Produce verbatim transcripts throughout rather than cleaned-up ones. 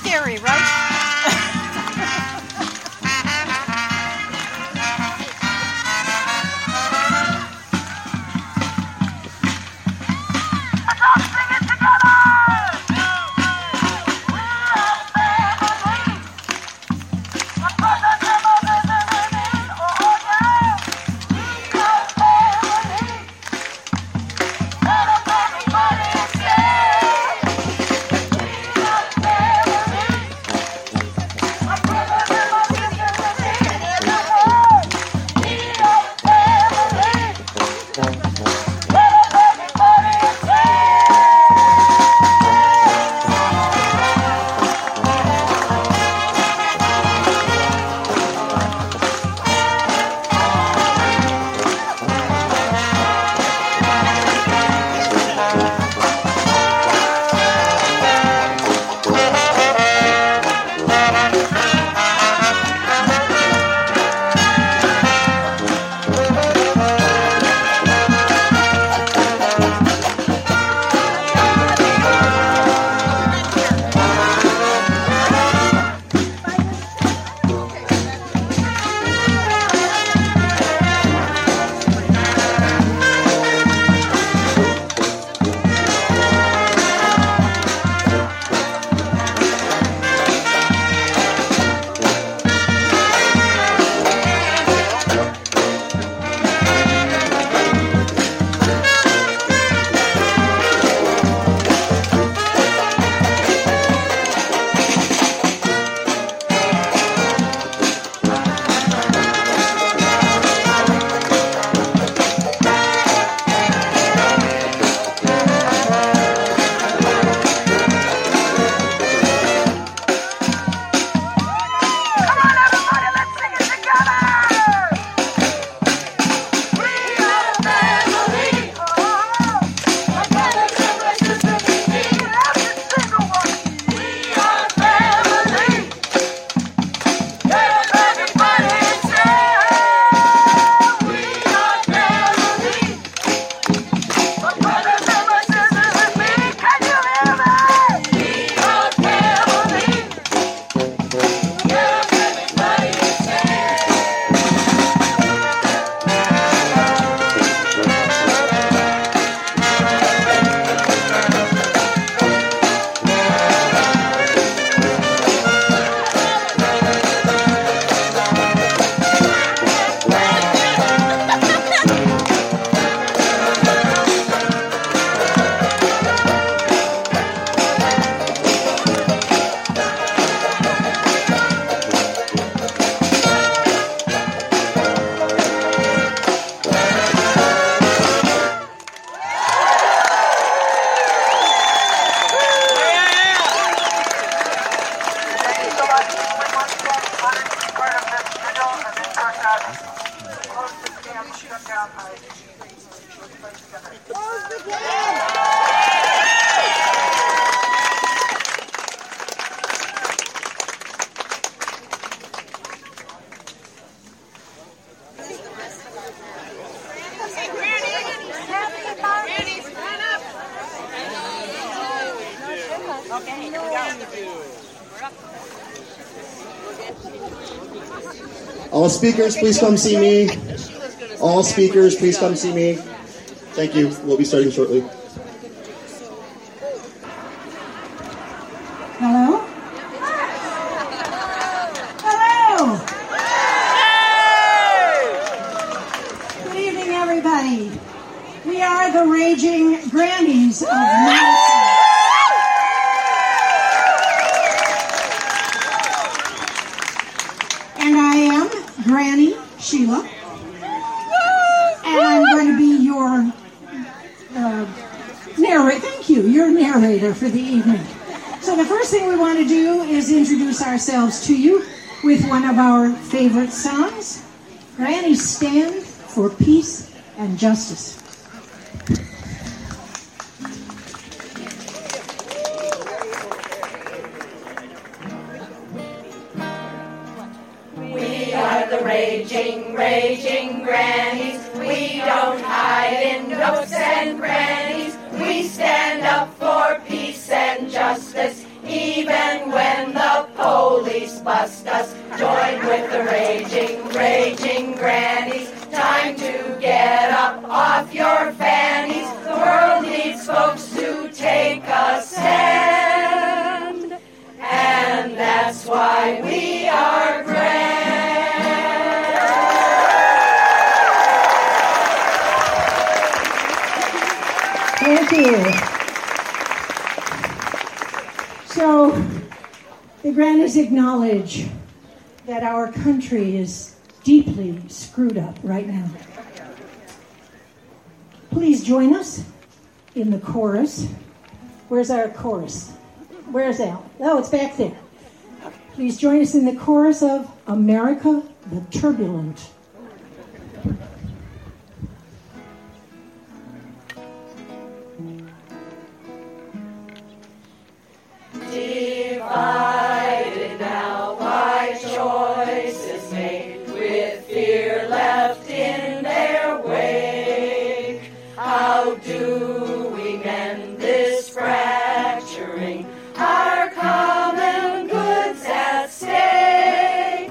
scary, right? All speakers, please come see me. All speakers, please come see me. Thank you. We'll be starting shortly. Hello? Hello! Good evening, everybody. We are the Raging Grannies of Madison. And I am Granny Sheila. And I'm going to be your uh, narrator. Thank you, your narrator for the evening. So the first thing we want to do is introduce ourselves to you with one of our favorite songs, Grannies Stand for Peace and Justice. We are the raging, raging grannies. We don't hide in nooks and crannies. We stand up for peace and justice, even when the bust us. Join with the raging, raging grannies. Time to get up off your fannies. The world needs folks to take a stand. And that's why we are grand. Thank you. So, the grannies acknowledge that our country is deeply screwed up right now. Please join us in the chorus. Where's our chorus? Where's Al? Oh, it's back there. Please join us in the chorus of America the Turbulent. Divided now by choices made, with fear left in their wake. How do we mend this fracturing? Our common goods at stake.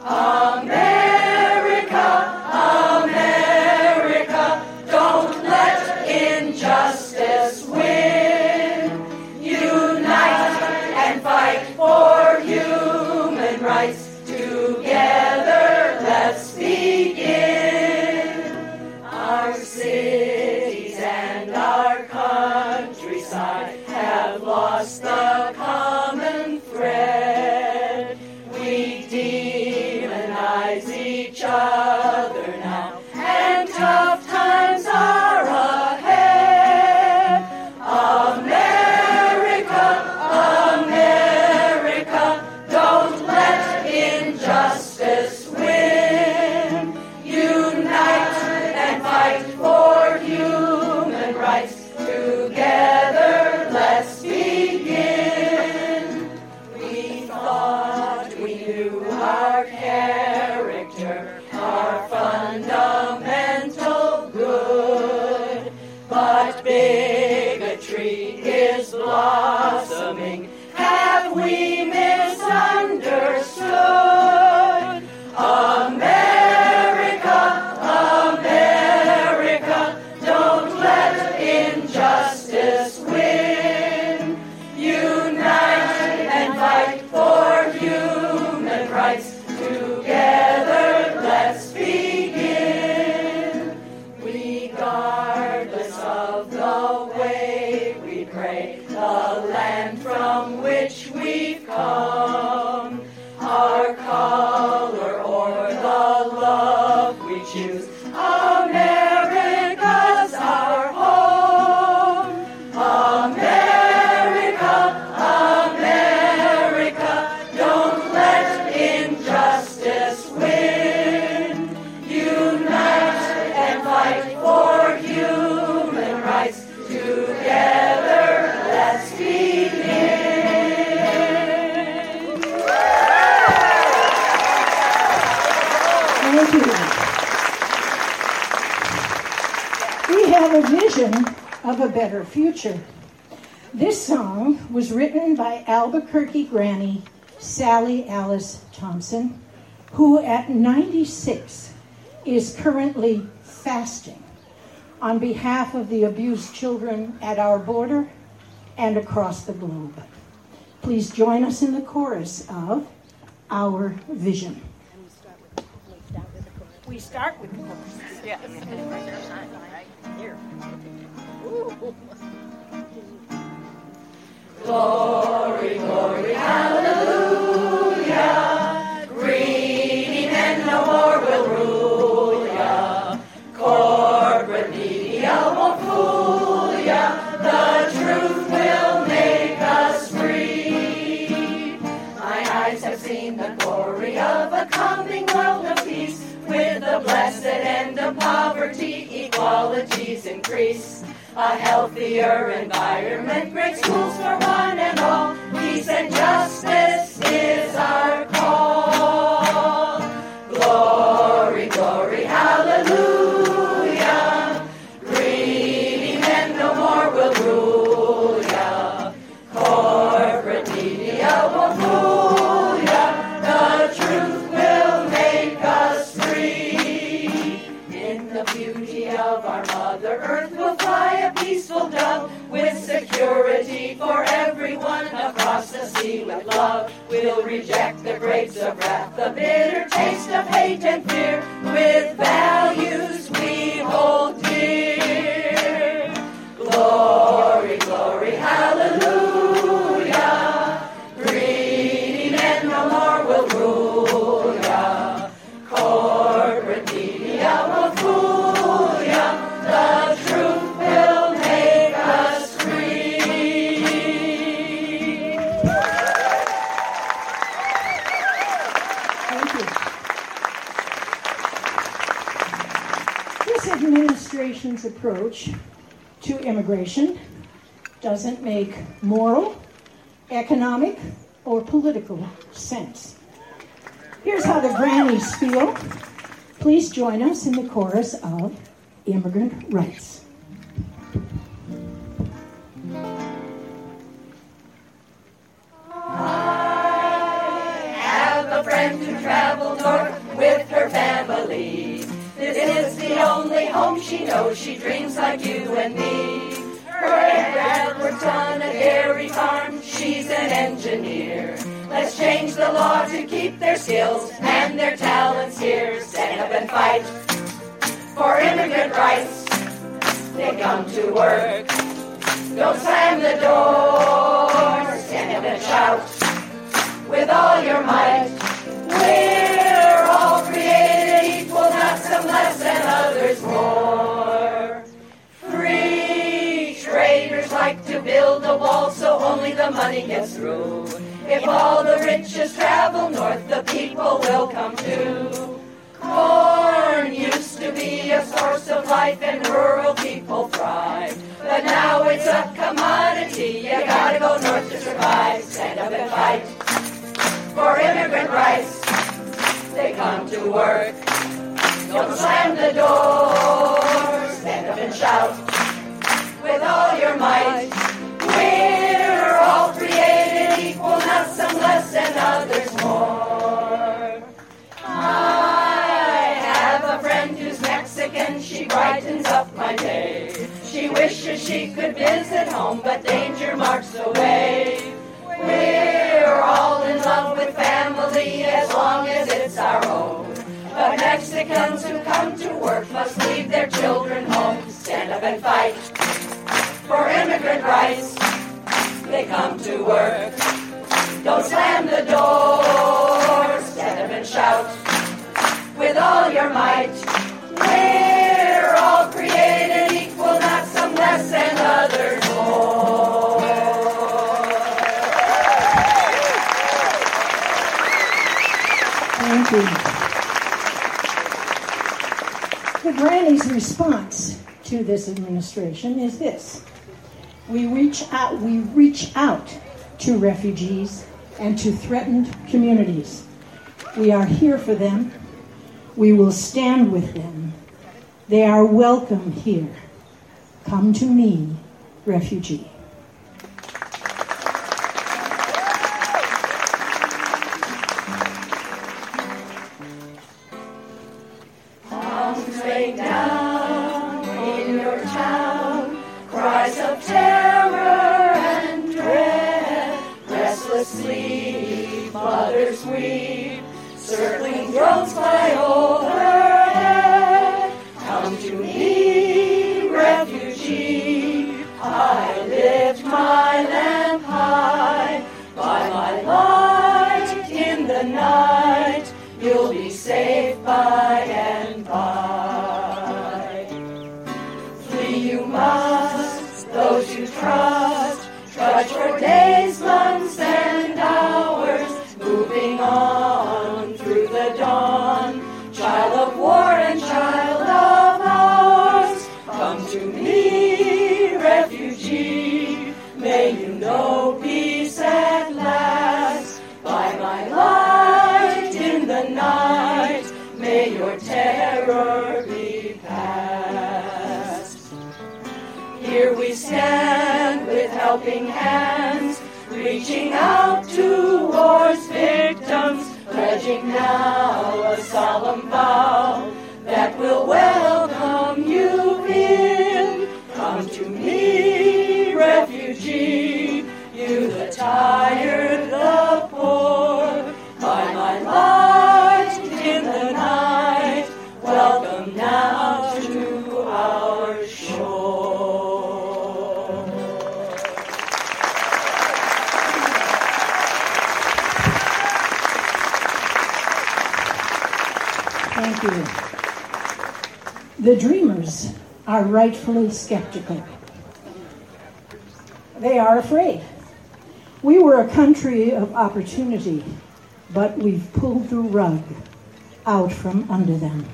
America, America, don't let injustice win. Unite and fight for human rights. Together, let's begin. Our cities and our countryside have lost the common thread. We demonize each other now, and tough times are ahead. America, America, don't let injustice win. Unite and fight for human rights. Together, let's begin. We thought we knew our character, our fundamental good, but bigotry is blossoming. Have we misunderstood? America, America, don't let injustice win. Unite and fight for human rights. Together, let's begin. Regardless of the way we pray, the land from which we've come, our color or the love we choose, America's our home. America, America, don't let injustice win. Unite and fight for human rights. Together, let's begin. Thank you. We have a vision of a better future. This song was written by Albuquerque granny Sally Alice Thompson, who at ninety-six is currently fasting on behalf of the abused children at our border and across the globe. Please join us in the chorus of Our Vision. We start with the chorus. Yeah. Right here. Glory, glory, hallelujah. Greedy men no more will rule ya. Corporate media won't fool ya. The truth will make us free. My eyes have seen the glory of a coming world of peace, with the blessed end of poverty, equalities increase. A healthier environment, great schools for one and all. Peace and justice is our call. Glory, glory, hallelujah. Greedy men no more will rule ya. Corporate media won't fool ya. The we'll fly a peaceful dove with security for everyone across the sea with love. We'll reject the grapes of wrath, the bitter taste of hate and fear, with values we hold dear. Glory, glory, hallelujah. Greedy men no more will rule ya. Corporate media won't fool ya. The truth will make us free. Thank you. This administration's approach to immigration doesn't make moral, economic, or political sense. Here's how the grannies feel. Please join us in the chorus of Immigrant Rights. I have a friend who traveled north with her family. This is the only home she knows. She dreams like you and me. Her dad works on a dairy farm. She's an engineer. Let's change the law to keep their skills and their talents here. Stand up and fight for immigrant rights. They come to work. Don't slam the door. Stand up and shout with all your might. We're all created equal, not some less and others more. Free traders like to build a wall so only the money gets through. If all the riches travel north, the people will come too. Corn used to be a source of life and rural people thrive. But now it's a commodity, you gotta go north to survive. Stand up and fight for immigrant rights. They come to work. Don't slam the door. Stand up and shout with all your might. We're all created equal, not some less and others more. I have a friend who's Mexican. She brightens up my day. She wishes she could visit home, but danger marks the way. We're all in love with family as long as it's our own. But Mexicans who come to work must leave their children home. Stand up and fight for immigrant rights. They come to work. Don't slam the door. Stand up and shout with all your might. We're all created equal, not some less and others more. Thank you. The granny's response to this administration is this. We reach out, we reach out to refugees and to threatened communities. We are here for them. We will stand with them. They are welcome here. Come to me, refugee. Bombs rain down in your town, cries of terror and dread, restless sleep, mothers weep, circling drones fly overhead. Come to me, refugee, I lift my lamp high, by my light in the night, you'll be safe by and by. Flee you must, those you trust, trudge for days, months, and hours, moving on through the dawn, child of war and child of ours. Come to me, refugee, may you know peace at last, by my light in the night, may your terror be past. Here we stand with helping hands, reaching out towards victims, pledging now a solemn vow that will welcome you in Thank you. The Dreamers are rightfully skeptical. They are afraid. We were a country of opportunity, but we've pulled the rug out from under them.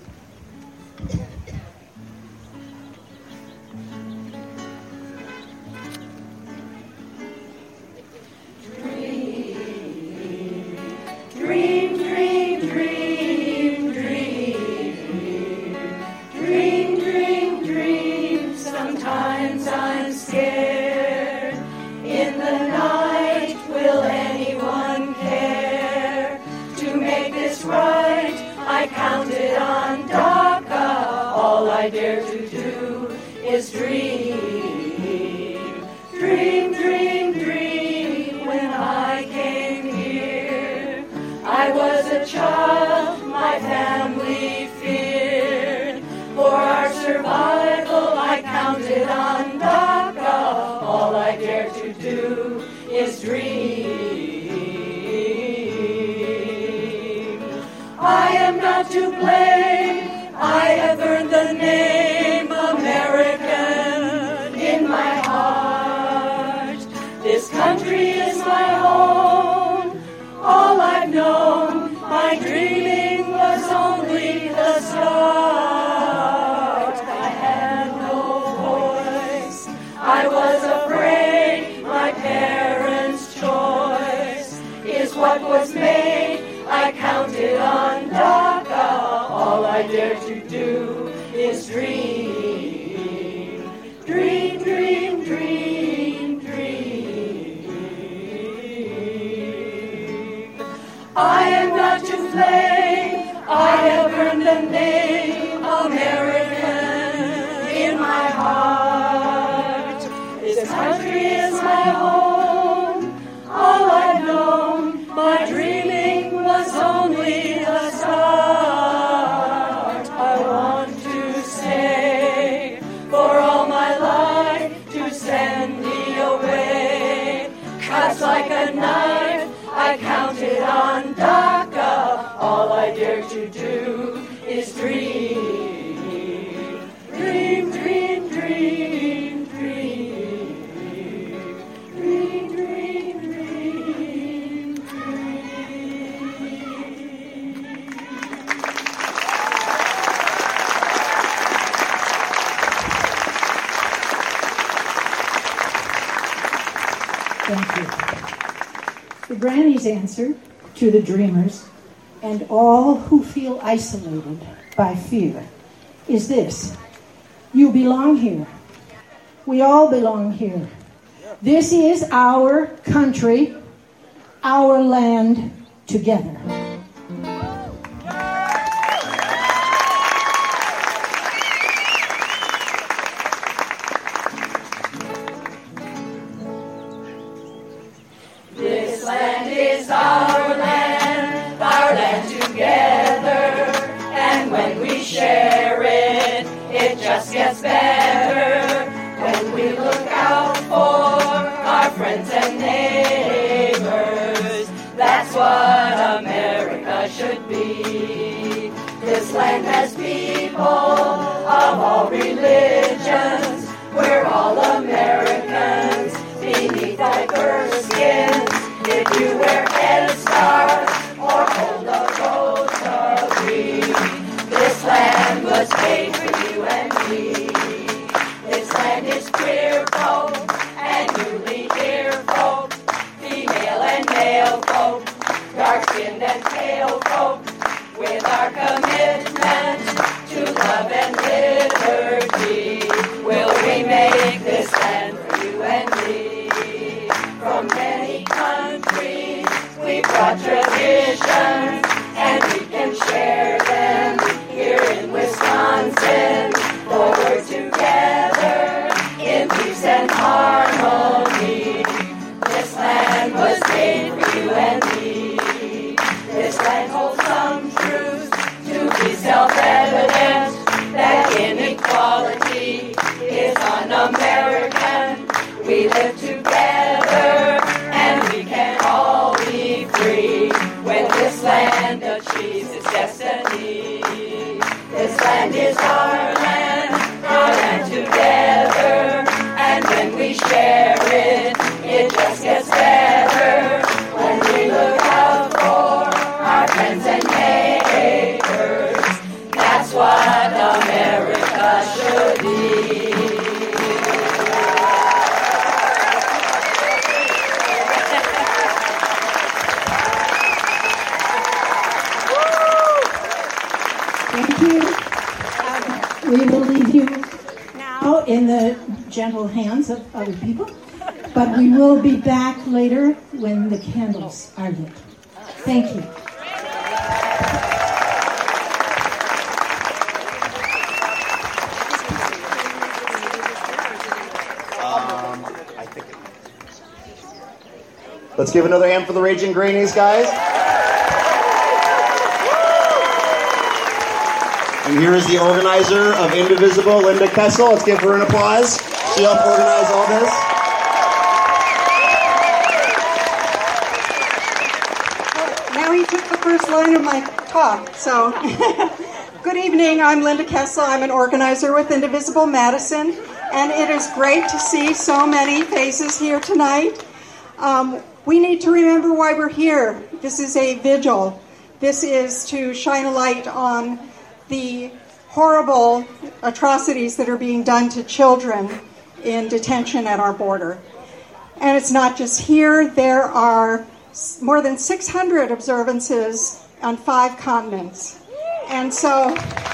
Answer to the Dreamers and all who feel isolated by fear is this: you belong here. We all belong here. This is our country, our land together. With our commitment to love and liberty. gentle hands of other people. But we will be back later when the candles are lit. Thank you. Um, I think it... Let's give another hand for the Raging Grannies, guys. And here is the organizer of Indivisible, Linda Kessel. Let's give her an applause. She helped organize all this. Now he took the first line of my talk. So, good evening. I'm Linda Kessel. I'm an organizer with Indivisible Madison, and it is great to see so many faces here tonight. Um, we need to remember why we're here. This is a vigil. This is to shine a light on the horrible atrocities that are being done to children in detention at our border. And it's not just here. There are more than six hundred observances on five continents. And so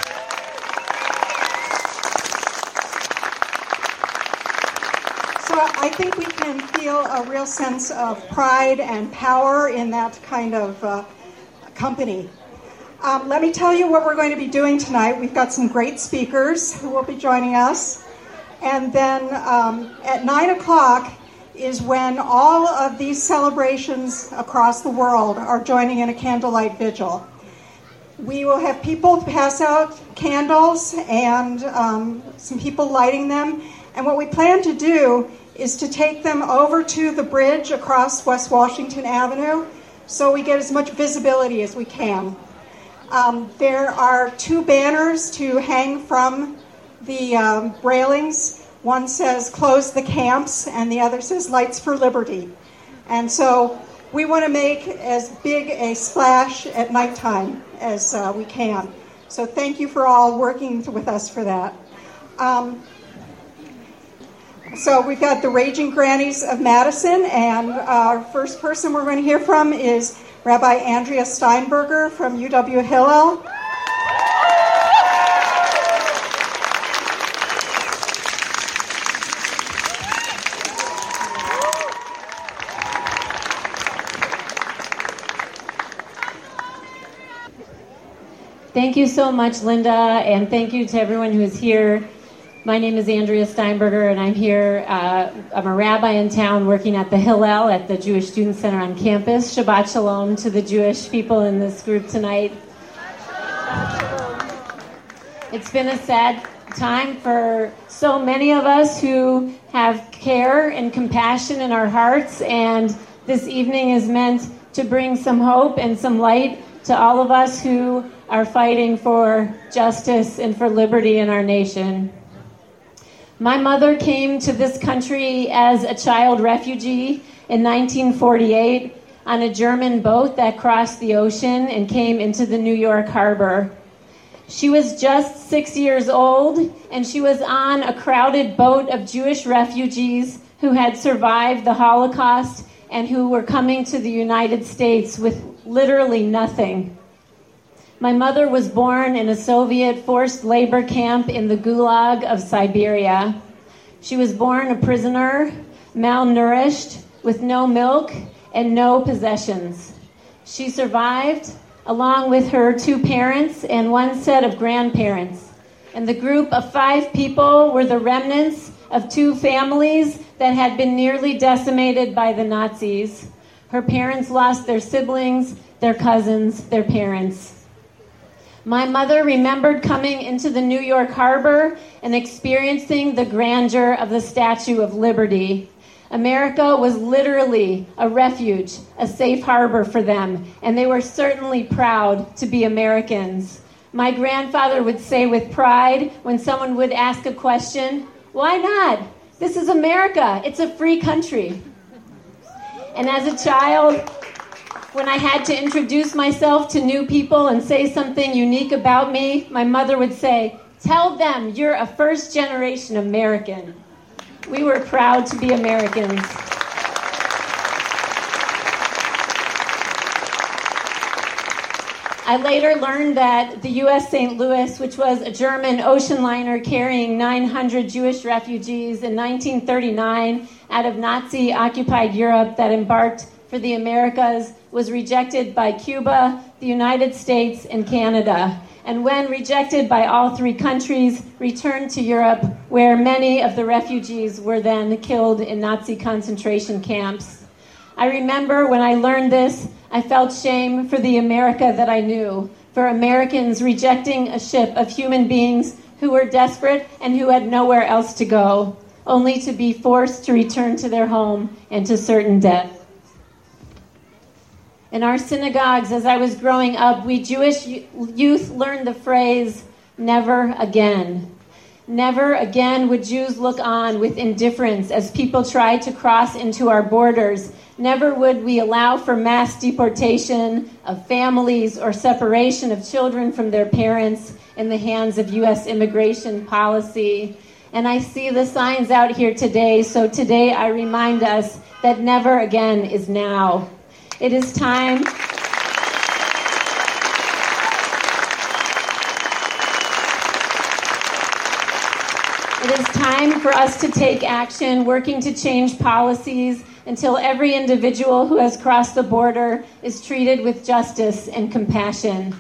So I think we can feel a real sense of pride and power in that kind of uh, company. Um, let me tell you what we're going to be doing tonight. We've got some great speakers who will be joining us. And then um, at nine o'clock is when all of these celebrations across the world are joining in a candlelight vigil. We will have people pass out candles and um, some people lighting them. And what we plan to do is to take them over to the bridge across West Washington Avenue so we get as much visibility as we can. Um, there are two banners to hang from the um, railings. One says close the camps and the other says lights for liberty. And so we want to make as big a splash at nighttime as uh, we can. So thank you for all working with us for that. Um, so we've got the Raging Grannies of Madison, and our first person we're going to hear from is Rabbi Andrea Steinberger from U W Hillel. Thank you so much, Linda, and thank you to everyone who is here. My name is Andrea Steinberger, and I'm here. Uh, I'm a rabbi in town working at the Hillel at the Jewish Student Center on campus. Shabbat Shalom to the Jewish people in this group tonight. It's been a sad time for so many of us who have care and compassion in our hearts, and this evening is meant to bring some hope and some light to all of us who are fighting for justice and for liberty in our nation. My mother came to this country as a child refugee in nineteen forty-eight on a German boat that crossed the ocean and came into the New York harbor. She was just six years old, and she was on a crowded boat of Jewish refugees who had survived the Holocaust and who were coming to the United States with literally nothing. My mother was born in a Soviet forced labor camp in the Gulag of Siberia. She was born a prisoner, malnourished, with no milk and no possessions. She survived, along with her two parents and one set of grandparents. And the group of five people were the remnants of two families that had been nearly decimated by the Nazis. Her parents lost their siblings, their cousins, their parents. My mother remembered coming into the New York harbor and experiencing the grandeur of the Statue of Liberty. America was literally a refuge, a safe harbor for them, and they were certainly proud to be Americans. My grandfather would say with pride when someone would ask a question, "Why not? This is America. It's a free country." And as a child, when I had to introduce myself to new people and say something unique about me, my mother would say, "Tell them you're a first-generation American." We were proud to be Americans. I later learned that the U S Saint Louis, which was a German ocean liner carrying nine hundred Jewish refugees in nineteen thirty-nine out of Nazi-occupied Europe that embarked for the Americas, was rejected by Cuba, the United States, and Canada. And when rejected by all three countries, returned to Europe, where many of the refugees were then killed in Nazi concentration camps. I remember when I learned this, I felt shame for the America that I knew, for Americans rejecting a ship of human beings who were desperate and who had nowhere else to go, only to be forced to return to their home and to certain death. In our synagogues, as I was growing up, we Jewish youth learned the phrase, never again. Never again would Jews look on with indifference as people tried to cross into our borders. Never would we allow for mass deportation of families or separation of children from their parents in the hands of U S immigration policy. And I see the signs out here today, so today I remind us that never again is now. It is time. It is time for us to take action, working to change policies until every individual who has crossed the border is treated with justice and compassion.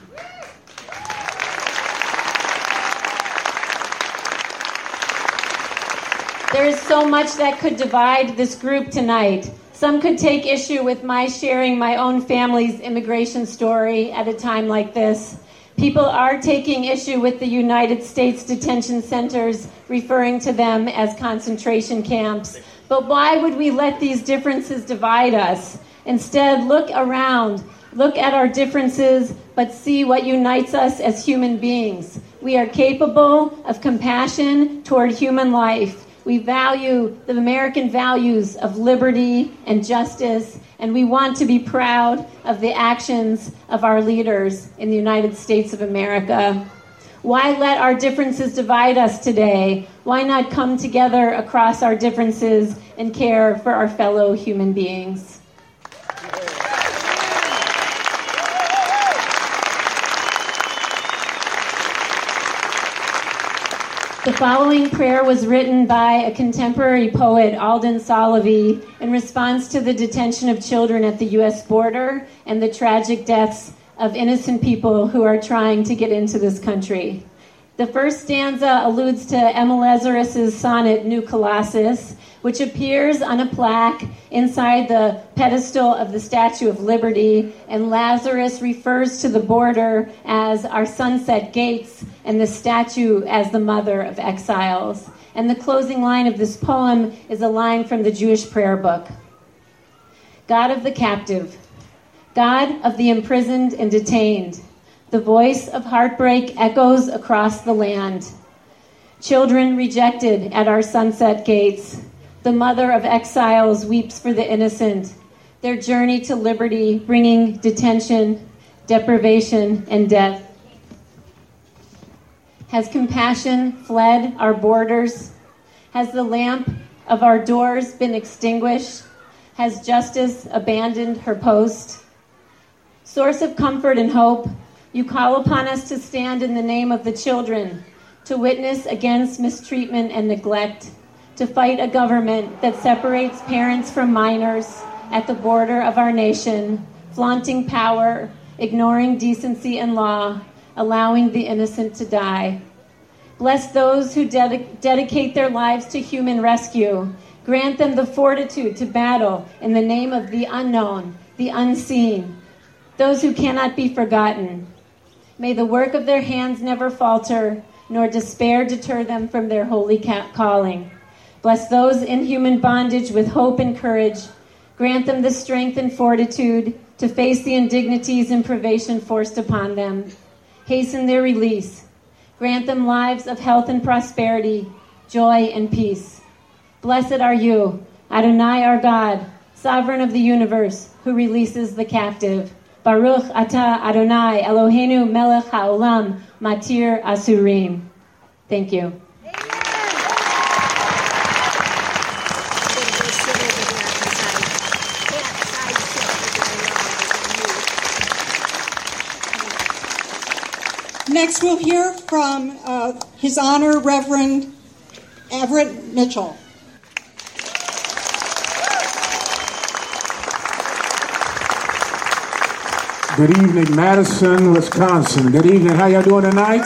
There is so much that could divide this group tonight. Some could take issue with my sharing my own family's immigration story at a time like this. People are taking issue with the United States detention centers, referring to them as concentration camps. But why would we let these differences divide us? Instead, look around. Look at our differences, but see what unites us as human beings. We are capable of compassion toward human life. We value the American values of liberty and justice, and we want to be proud of the actions of our leaders in the United States of America. Why let our differences divide us today? Why not come together across our differences and care for our fellow human beings? The following prayer was written by a contemporary poet, Alden Solovey, in response to the detention of children at the U S border and the tragic deaths of innocent people who are trying to get into this country. The first stanza alludes to Emma Lazarus's sonnet, New Colossus, which appears on a plaque inside the pedestal of the Statue of Liberty, and Lazarus refers to the border as our sunset gates and the statue as the mother of exiles. And the closing line of this poem is a line from the Jewish prayer book. God of the captive, God of the imprisoned and detained, the voice of heartbreak echoes across the land. Children rejected at our sunset gates, the mother of exiles weeps for the innocent, their journey to liberty bringing detention, deprivation, and death. Has compassion fled our borders? Has the lamp of our doors been extinguished? Has justice abandoned her post? Source of comfort and hope, you call upon us to stand in the name of the children, to witness against mistreatment and neglect, to fight a government that separates parents from minors at the border of our nation, flaunting power, ignoring decency and law, allowing the innocent to die. Bless those who ded- dedicate their lives to human rescue. Grant them the fortitude to battle in the name of the unknown, the unseen, those who cannot be forgotten. May the work of their hands never falter, nor despair deter them from their holy ca- calling. Bless those in human bondage with hope and courage. Grant them the strength and fortitude to face the indignities and privation forced upon them. Hasten their release. Grant them lives of health and prosperity, joy and peace. Blessed are you, Adonai our God, sovereign of the universe, who releases the captive. Baruch atah Adonai Eloheinu melech haolam matir asurim. Thank you. Next, we'll hear from uh, His Honor, Reverend Everett Mitchell. Good evening, Madison, Wisconsin. Good evening. How y'all doing tonight?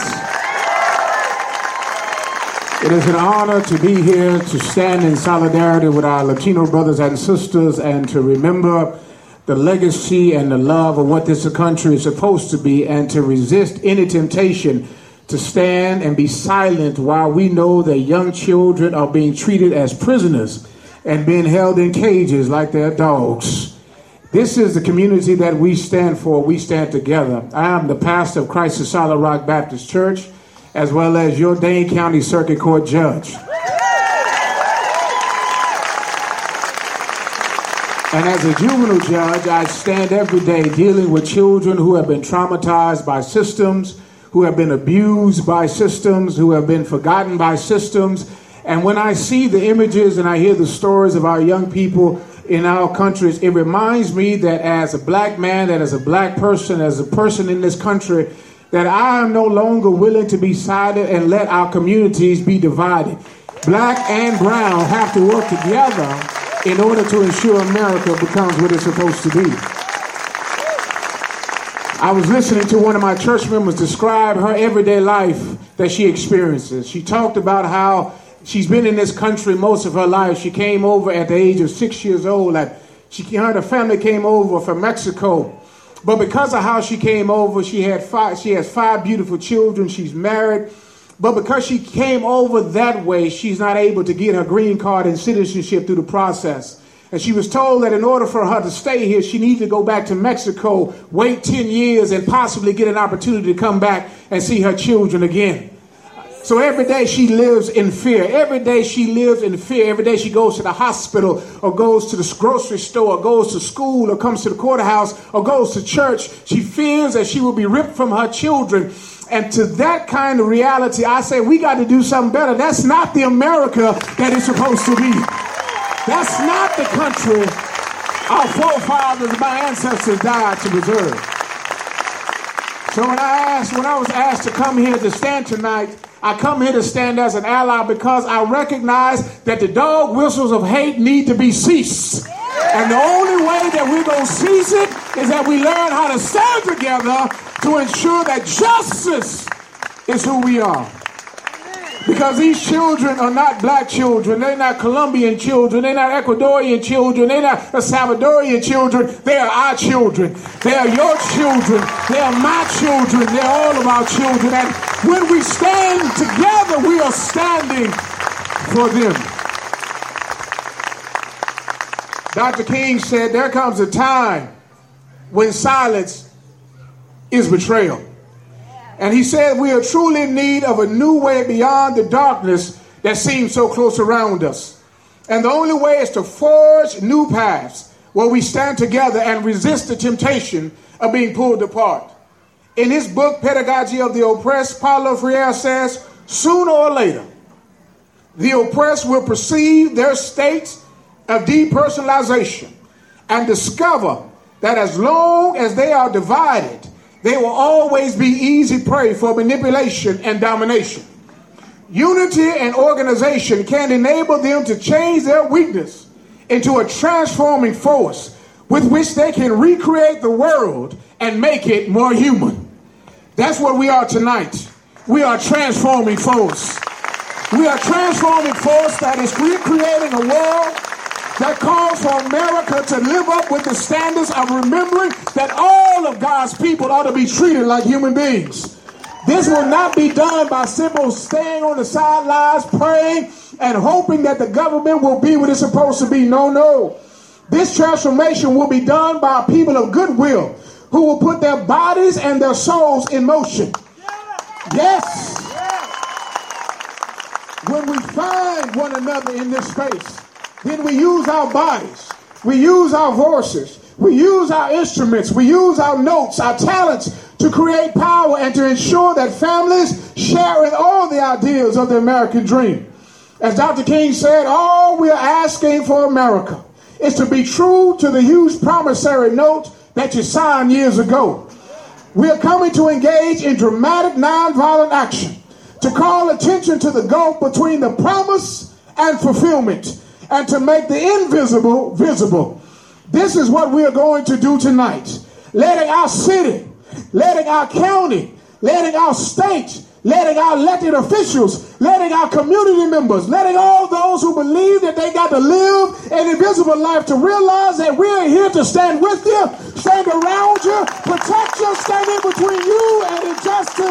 It is an honor to be here to stand in solidarity with our Latino brothers and sisters and to remember the legacy and the love of what this country is supposed to be, and to resist any temptation to stand and be silent while we know that young children are being treated as prisoners and being held in cages like they're dogs. This is the community that we stand for. We stand together. I am the pastor of Christ the Solid Rock Baptist Church, as well as your Dane County Circuit Court judge. And as a juvenile judge, I stand every day dealing with children who have been traumatized by systems, who have been abused by systems, who have been forgotten by systems. And when I see the images and I hear the stories of our young people in our countries, it reminds me that as a black man, that as a black person, as a person in this country, that I am no longer willing to be silent and let our communities be divided. Black and brown have to work together in order to ensure America becomes what it's supposed to be. I was listening to one of my church members describe her everyday life that she experiences. She talked about how she's been in this country most of her life. She came over at the age of six years old. And she, her and her family came over from Mexico. But because of how she came over, she had five, she has five beautiful children. She's married. But because she came over that way, she's not able to get her green card and citizenship through the process. And she was told that in order for her to stay here, she needed to go back to Mexico, wait ten years, and possibly get an opportunity to come back and see her children again. So every day she lives in fear. Every day she lives in fear. Every day she goes to the hospital or goes to the grocery store or goes to school or comes to the courthouse or goes to church. She fears that she will be ripped from her children. And to that kind of reality, I say we got to do something better. That's not the America that it's supposed to be. That's not the country our forefathers, my ancestors died to preserve. So when I asked, when I was asked to come here to stand tonight, I come here to stand as an ally because I recognize that the dog whistles of hate need to be ceased. And the only way that we're going to cease it is that we learn how to stand together to ensure that justice is who we are. Because these children are not black children. They're not Colombian children. They're not Ecuadorian children. They're not Salvadorian children. They are our children. They are your children. They are my children. They're all of our children. And when we stand together, we are standing for them. Doctor King said there comes a time when silence is betrayal. And he said we are truly in need of a new way beyond the darkness that seems so close around us. And the only way is to forge new paths where we stand together and resist the temptation of being pulled apart. In his book, Pedagogy of the Oppressed, Paulo Freire says, sooner or later, the oppressed will perceive their state of depersonalization and discover that as long as they are divided, they will always be easy prey for manipulation and domination. Unity and organization can enable them to change their weakness into a transforming force with which they can recreate the world and make it more human. That's what we are tonight. We are transforming force. We are transforming force that is recreating a world that calls for America to live up with the standards of remembering that all of God's people ought to be treated like human beings. This will not be done by simply staying on the sidelines, praying, and hoping that the government will be what it's supposed to be. No, no. This transformation will be done by people of goodwill who will put their bodies and their souls in motion. Yes. When we find one another in this space, then we use our bodies, we use our voices, we use our instruments, we use our notes, our talents to create power and to ensure that families share in all the ideals of the American dream. As Doctor King said, all we are asking for America is to be true to the huge promissory note that you signed years ago. We are coming to engage in dramatic nonviolent action to call attention to the gulf between the promise and fulfillment and to make the invisible visible. This is what we are going to do tonight. Letting our city, letting our county, letting our state, letting our elected officials, letting our community members, letting all those who believe that they got to live an invisible life to realize that we are here to stand with you, stand around you, protect you, stand in between you and injustice.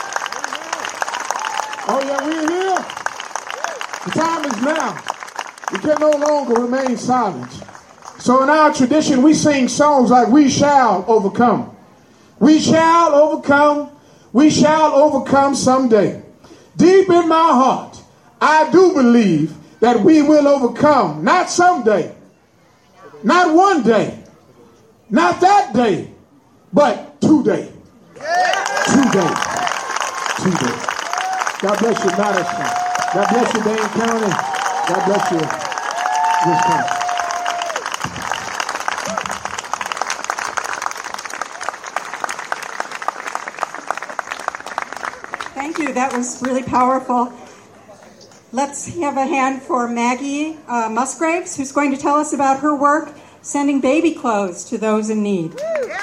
Oh yeah, we're here. The time is now. We can no longer remain silent. So in our tradition, we sing songs like "We Shall Overcome." We shall overcome. We shall overcome someday. Deep in my heart, I do believe that we will overcome. Not someday, not one day, not that day, but today. Today. Today. God bless you, Madison. God bless you, Dane County. God bless you, Wisconsin. Thank you. That was really powerful. Let's have a hand for Maggie uh, Musgraves, who's going to tell us about her work sending baby clothes to those in need.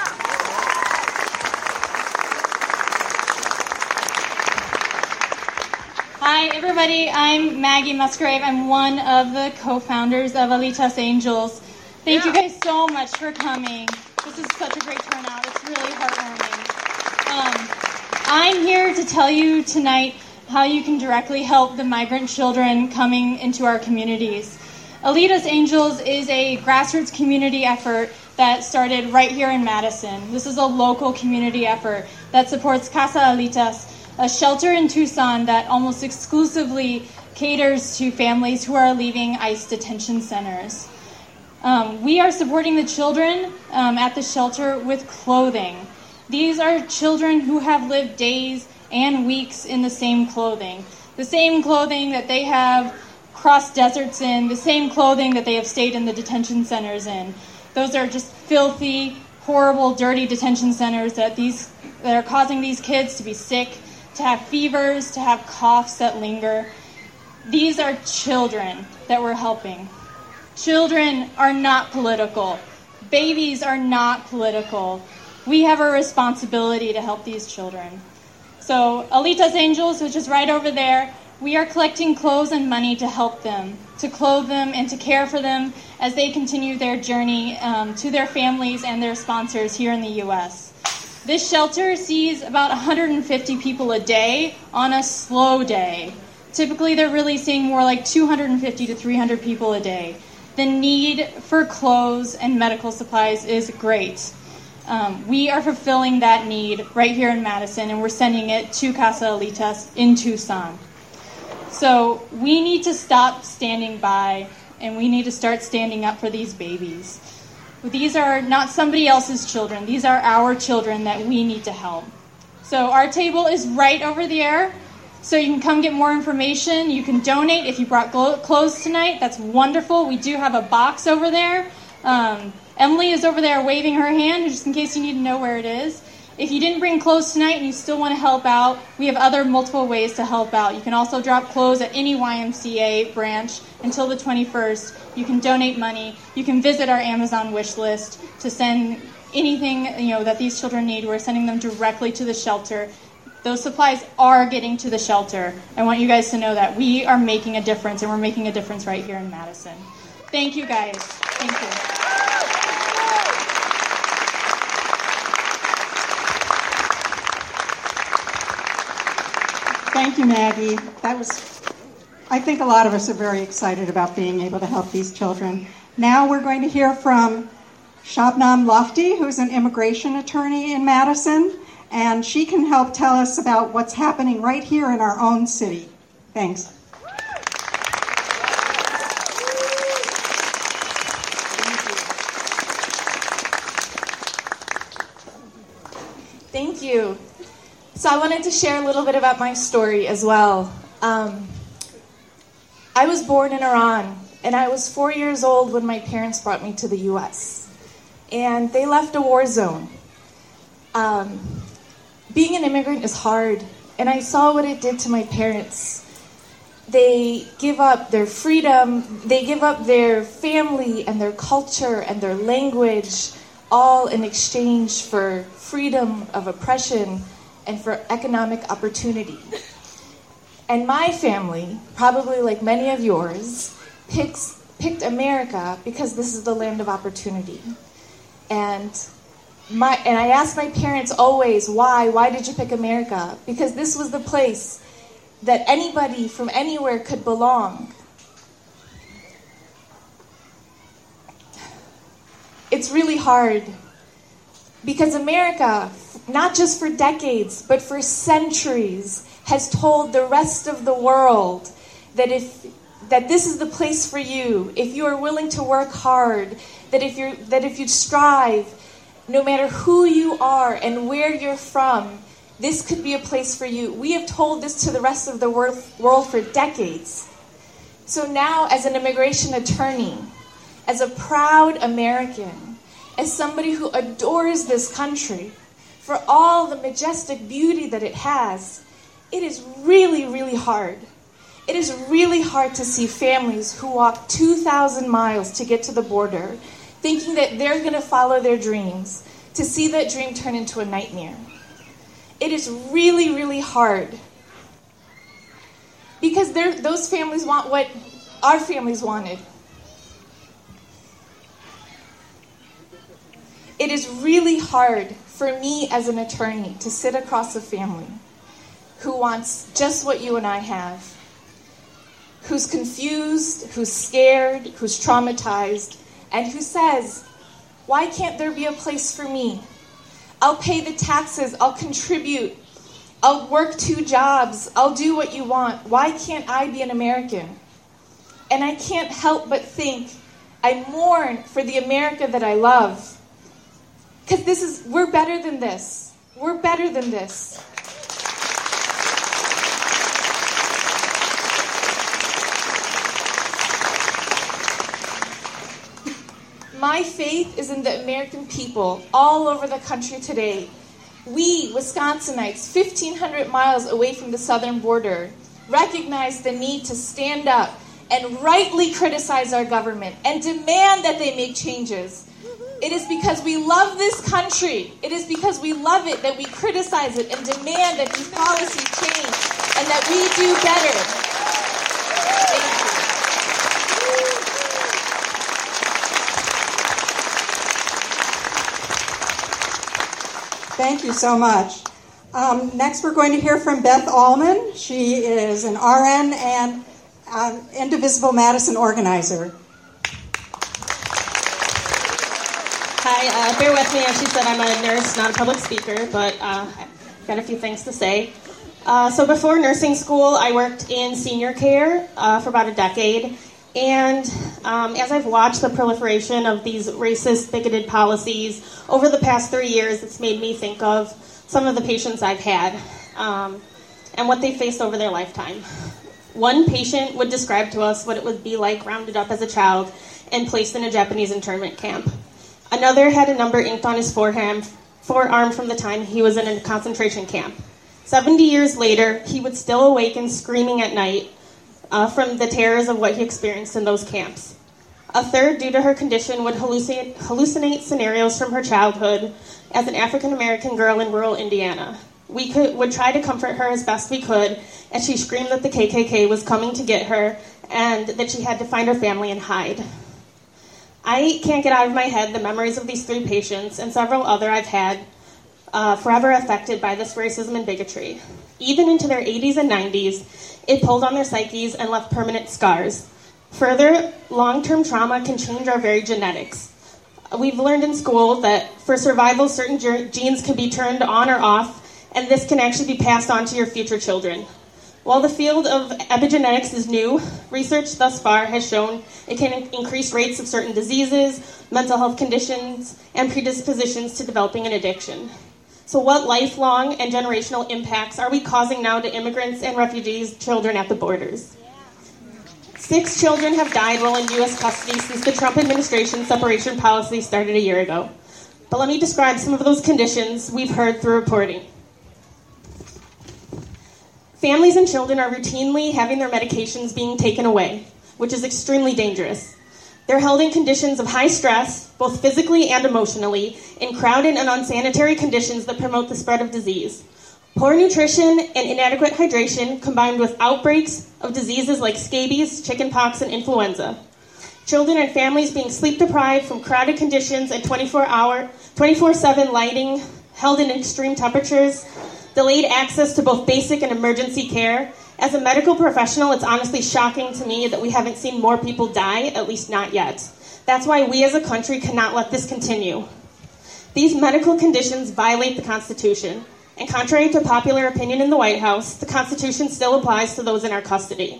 Hi, everybody. I'm Maggie Musgrave. I'm one of the co-founders of Alitas Angels. Thank you guys so much for coming. This is such a great turnout. It's really heartwarming. Um, I'm here to tell you tonight how you can directly help the migrant children coming into our communities. Alitas Angels is a grassroots community effort that started right here in Madison. This is a local community effort that supports Casa Alitas, a shelter in Tucson that almost exclusively caters to families who are leaving ICE detention centers. Um, we are supporting the children um, at the shelter with clothing. These are children who have lived days and weeks in the same clothing. The same clothing that they have crossed deserts in, the same clothing that they have stayed in the detention centers in. Those are just filthy, horrible, dirty detention centers that these that are causing these kids to be sick, to have fevers, to have coughs that linger. These are children that we're helping. Children are not political. Babies are not political. We have a responsibility to help these children. So Alitas Angels, which is right over there, we are collecting clothes and money to help them, to clothe them and to care for them as they continue their journey um, to their families and their sponsors here in the U S. This shelter sees about one hundred fifty people a day on a slow day. Typically, they're really seeing more like two hundred fifty to three hundred people a day. The need for clothes and medical supplies is great. Um, we are fulfilling that need right here in Madison, and we're sending it to Casa Alitas in Tucson. So we need to stop standing by, and we need to start standing up for these babies. These are not somebody else's children. These are our children that we need to help. So our table is right over there. So you can come get more information. You can donate if you brought clothes tonight. That's wonderful. We do have a box over there. Um, Emily is over there waving her hand, just in case you need to know where it is. If you didn't bring clothes tonight and you still want to help out, we have other multiple ways to help out. You can also drop clothes at any Y M C A branch until the twenty-first. You can donate money. You can visit our Amazon wish list to send anything you know that these children need. We're sending them directly to the shelter. Those supplies are getting to the shelter. I want you guys to know that we are making a difference, and we're making a difference right here in Madison. Thank you, guys. Thank you. Thank you, Maggie. That was, I think a lot of us are very excited about being able to help these children. Now we're going to hear from Shabnam Lofty, who's an immigration attorney in Madison, and she can help tell us about what's happening right here in our own city. Thanks. Thank you. So I wanted to share a little bit about my story as well. Um, I was born in Iran, and I was four years old when my parents brought me to the U S, and they left a war zone. Um, being an immigrant is hard, and I saw what it did to my parents. They give up their freedom, they give up their family and their culture and their language, all in exchange for freedom of oppression and for economic opportunity. And my family, probably like many of yours, picks, picked America because this is the land of opportunity. And my and I asked my parents always, why? Why did you pick America? Because this was the place that anybody from anywhere could belong. It's really hard because America, not just for decades, but for centuries, has told the rest of the world that if that this is the place for you, if you are willing to work hard, that if you're that if you strive, no matter who you are and where you're from, this could be a place for you. We have told this to the rest of the world, world for decades. So now, as an immigration attorney, as a proud American, as somebody who adores this country for all the majestic beauty that it has, it is really, really hard. It is really hard to see families who walk two thousand miles to get to the border, thinking that they're going to follow their dreams, to see that dream turn into a nightmare. It is really, really hard because those families want what our families wanted. It is really hard for me as an attorney to sit across a family who wants just what you and I have, who's confused, who's scared, who's traumatized, and who says, why can't there be a place for me? I'll pay the taxes, I'll contribute, I'll work two jobs, I'll do what you want. Why can't I be an American? And I can't help but think, I mourn for the America that I love. Because this is, we're better than this. We're better than this. My faith is in the American people all over the country today. We, Wisconsinites, fifteen hundred miles away from the southern border, recognize the need to stand up and rightly criticize our government and demand that they make changes. It is because we love this country, it is because we love it that we criticize it and demand that these policies change and that we do better. Thank you so much. Um, next, we're going to hear from Beth Allman. She is an R N and um, Indivisible Madison organizer. Hi, uh, bear with me. As she said, I'm a nurse, not a public speaker, but uh, I've got a few things to say. Uh, so before nursing school, I worked in senior care uh, for about a decade. And um, as I've watched the proliferation of these racist, bigoted policies over the past three years, it's made me think of some of the patients I've had um, and what they faced over their lifetime. One patient would describe to us what it would be like rounded up as a child and placed in a Japanese internment camp. Another had a number inked on his forearm, forearm from the time he was in a concentration camp. Seventy years later, he would still awaken screaming at night Uh, from the terrors of what he experienced in those camps. A third, due to her condition, would hallucinate, hallucinate scenarios from her childhood as an African-American girl in rural Indiana. We could, would try to comfort her as best we could as she screamed that the K K K was coming to get her and that she had to find her family and hide. I can't get out of my head the memories of these three patients and several other I've had uh, forever affected by this racism and bigotry. Even into their eighties and nineties, it pulled on their psyches and left permanent scars. Further, long-term trauma can change our very genetics. We've learned in school that for survival, certain genes can be turned on or off, and this can actually be passed on to your future children. While the field of epigenetics is new, research thus far has shown it can increase rates of certain diseases, mental health conditions, and predispositions to developing an addiction. So what lifelong and generational impacts are we causing now to immigrants and refugees' children at the borders? Six children have died while in U S custody since the Trump administration's separation policy started a year ago. But let me describe some of those conditions we've heard through reporting. Families and children are routinely having their medications being taken away, which is extremely dangerous. They're held in conditions of high stress, both physically and emotionally, in crowded and unsanitary conditions that promote the spread of disease. Poor nutrition and inadequate hydration combined with outbreaks of diseases like scabies, chickenpox, and influenza. Children and families being sleep deprived from crowded conditions and twenty-four hour, twenty-four seven lighting, held in extreme temperatures, delayed access to both basic and emergency care. As a medical professional, it's honestly shocking to me that we haven't seen more people die, at least not yet. That's why we as a country cannot let this continue. These medical conditions violate the Constitution, and contrary to popular opinion in the White House, the Constitution still applies to those in our custody.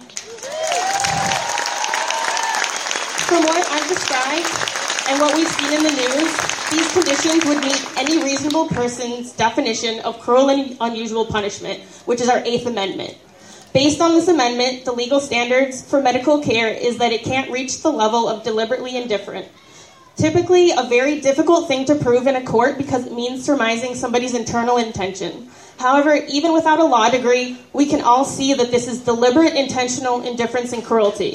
From what I've described and what we've seen in the news, these conditions would meet any reasonable person's definition of cruel and unusual punishment, which is our Eighth Amendment. Based on this amendment, the legal standards for medical care is that it can't reach the level of deliberately indifferent. Typically, a very difficult thing to prove in a court because it means surmising somebody's internal intention. However, even without a law degree, we can all see that this is deliberate, intentional indifference and cruelty.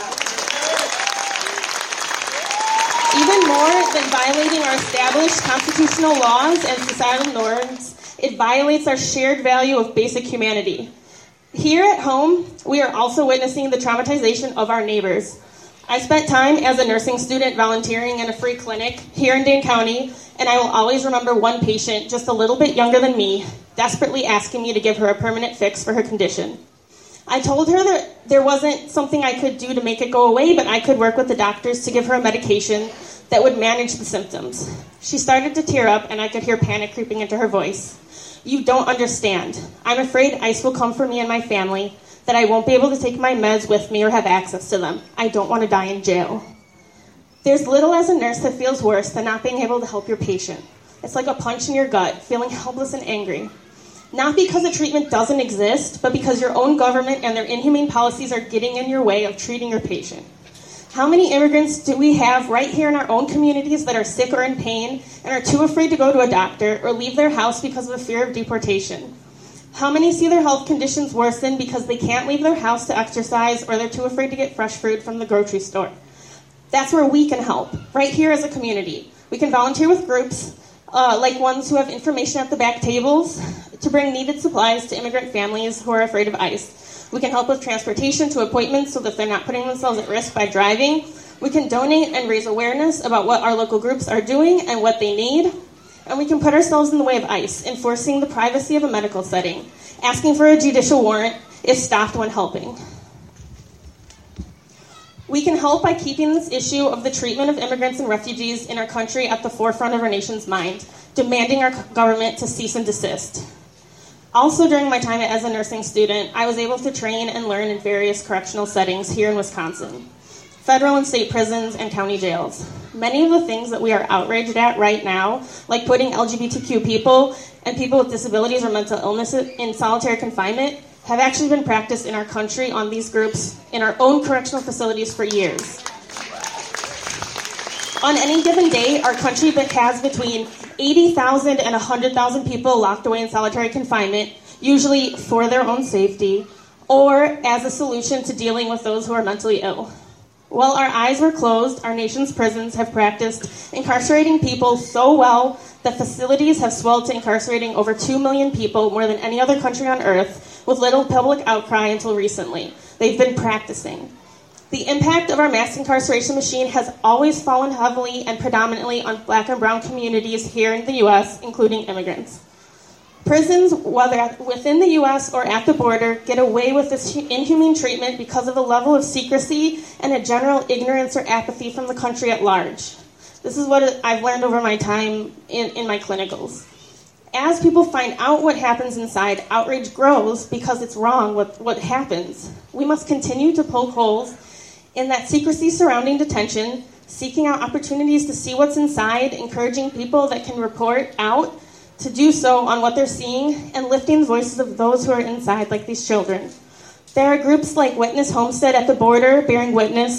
Even more than violating our established constitutional laws and societal norms, it violates our shared value of basic humanity. Here at home, we are also witnessing the traumatization of our neighbors. I spent time as a nursing student volunteering in a free clinic here in Dane County, and I will always remember one patient, just a little bit younger than me, desperately asking me to give her a permanent fix for her condition. I told her that there wasn't something I could do to make it go away, but I could work with the doctors to give her a medication that would manage the symptoms. She started to tear up, and I could hear panic creeping into her voice. You don't understand. I'm afraid ICE will come for me and my family, that I won't be able to take my meds with me or have access to them. I don't want to die in jail. There's little as a nurse that feels worse than not being able to help your patient. It's like a punch in your gut, feeling helpless and angry. Not because a treatment doesn't exist, but because your own government and their inhumane policies are getting in your way of treating your patient. How many immigrants do we have right here in our own communities that are sick or in pain and are too afraid to go to a doctor or leave their house because of a fear of deportation? How many see their health conditions worsen because they can't leave their house to exercise or they're too afraid to get fresh fruit from the grocery store? That's where we can help, right here as a community. We can volunteer with groups uh, like ones who have information at the back tables to bring needed supplies to immigrant families who are afraid of ICE. We can help with transportation to appointments so that they're not putting themselves at risk by driving. We can donate and raise awareness about what our local groups are doing and what they need. And we can put ourselves in the way of ICE, enforcing the privacy of a medical setting, asking for a judicial warrant if stopped when helping. We can help by keeping this issue of the treatment of immigrants and refugees in our country at the forefront of our nation's mind, demanding our government to cease and desist. Also, during my time as a nursing student, I was able to train and learn in various correctional settings here in Wisconsin, federal and state prisons, and county jails. Many of the things that we are outraged at right now, like putting L G B T Q people and people with disabilities or mental illness in solitary confinement, have actually been practiced in our country on these groups in our own correctional facilities for years. On any given day, our country has between eighty thousand and one hundred thousand people locked away in solitary confinement, usually for their own safety, or as a solution to dealing with those who are mentally ill. While our eyes were closed, our nation's prisons have practiced incarcerating people so well that facilities have swelled to incarcerating over two million people, more than any other country on earth, with little public outcry until recently. They've been practicing. The impact of our mass incarceration machine has always fallen heavily and predominantly on Black and brown communities here in the U S, including immigrants. Prisons, whether within the U S or at the border, get away with this inhumane treatment because of the level of secrecy and a general ignorance or apathy from the country at large. This is what I've learned over my time in, in my clinicals. As people find out what happens inside, outrage grows because it's wrong what, what happens. We must continue to poke holes in that secrecy surrounding detention, seeking out opportunities to see what's inside, encouraging people that can report out to do so on what they're seeing, and lifting the voices of those who are inside, like these children. There are groups like Witness Homestead at the border, bearing witness,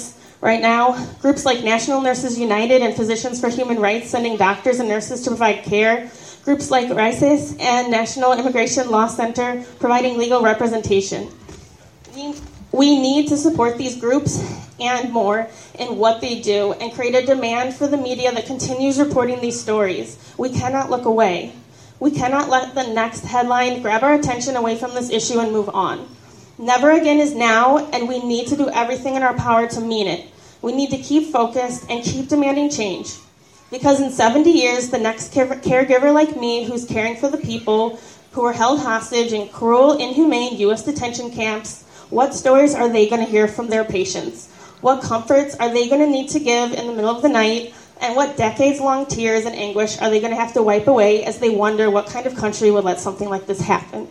Right now, groups like National Nurses United and Physicians for Human Rights sending doctors and nurses to provide care. Groups like RICES and National Immigration Law Center providing legal representation. We, we need to support these groups and more in what they do and create a demand for the media that continues reporting these stories. We cannot look away. We cannot let the next headline grab our attention away from this issue and move on. Never again is now, and we need to do everything in our power to mean it. We need to keep focused and keep demanding change. Because in seventy years, the next care- caregiver like me who's caring for the people who are held hostage in cruel, inhumane U S detention camps, what stories are they going to hear from their patients? What comforts are they going to need to give in the middle of the night? And what decades-long tears and anguish are they going to have to wipe away as they wonder what kind of country would let something like this happen?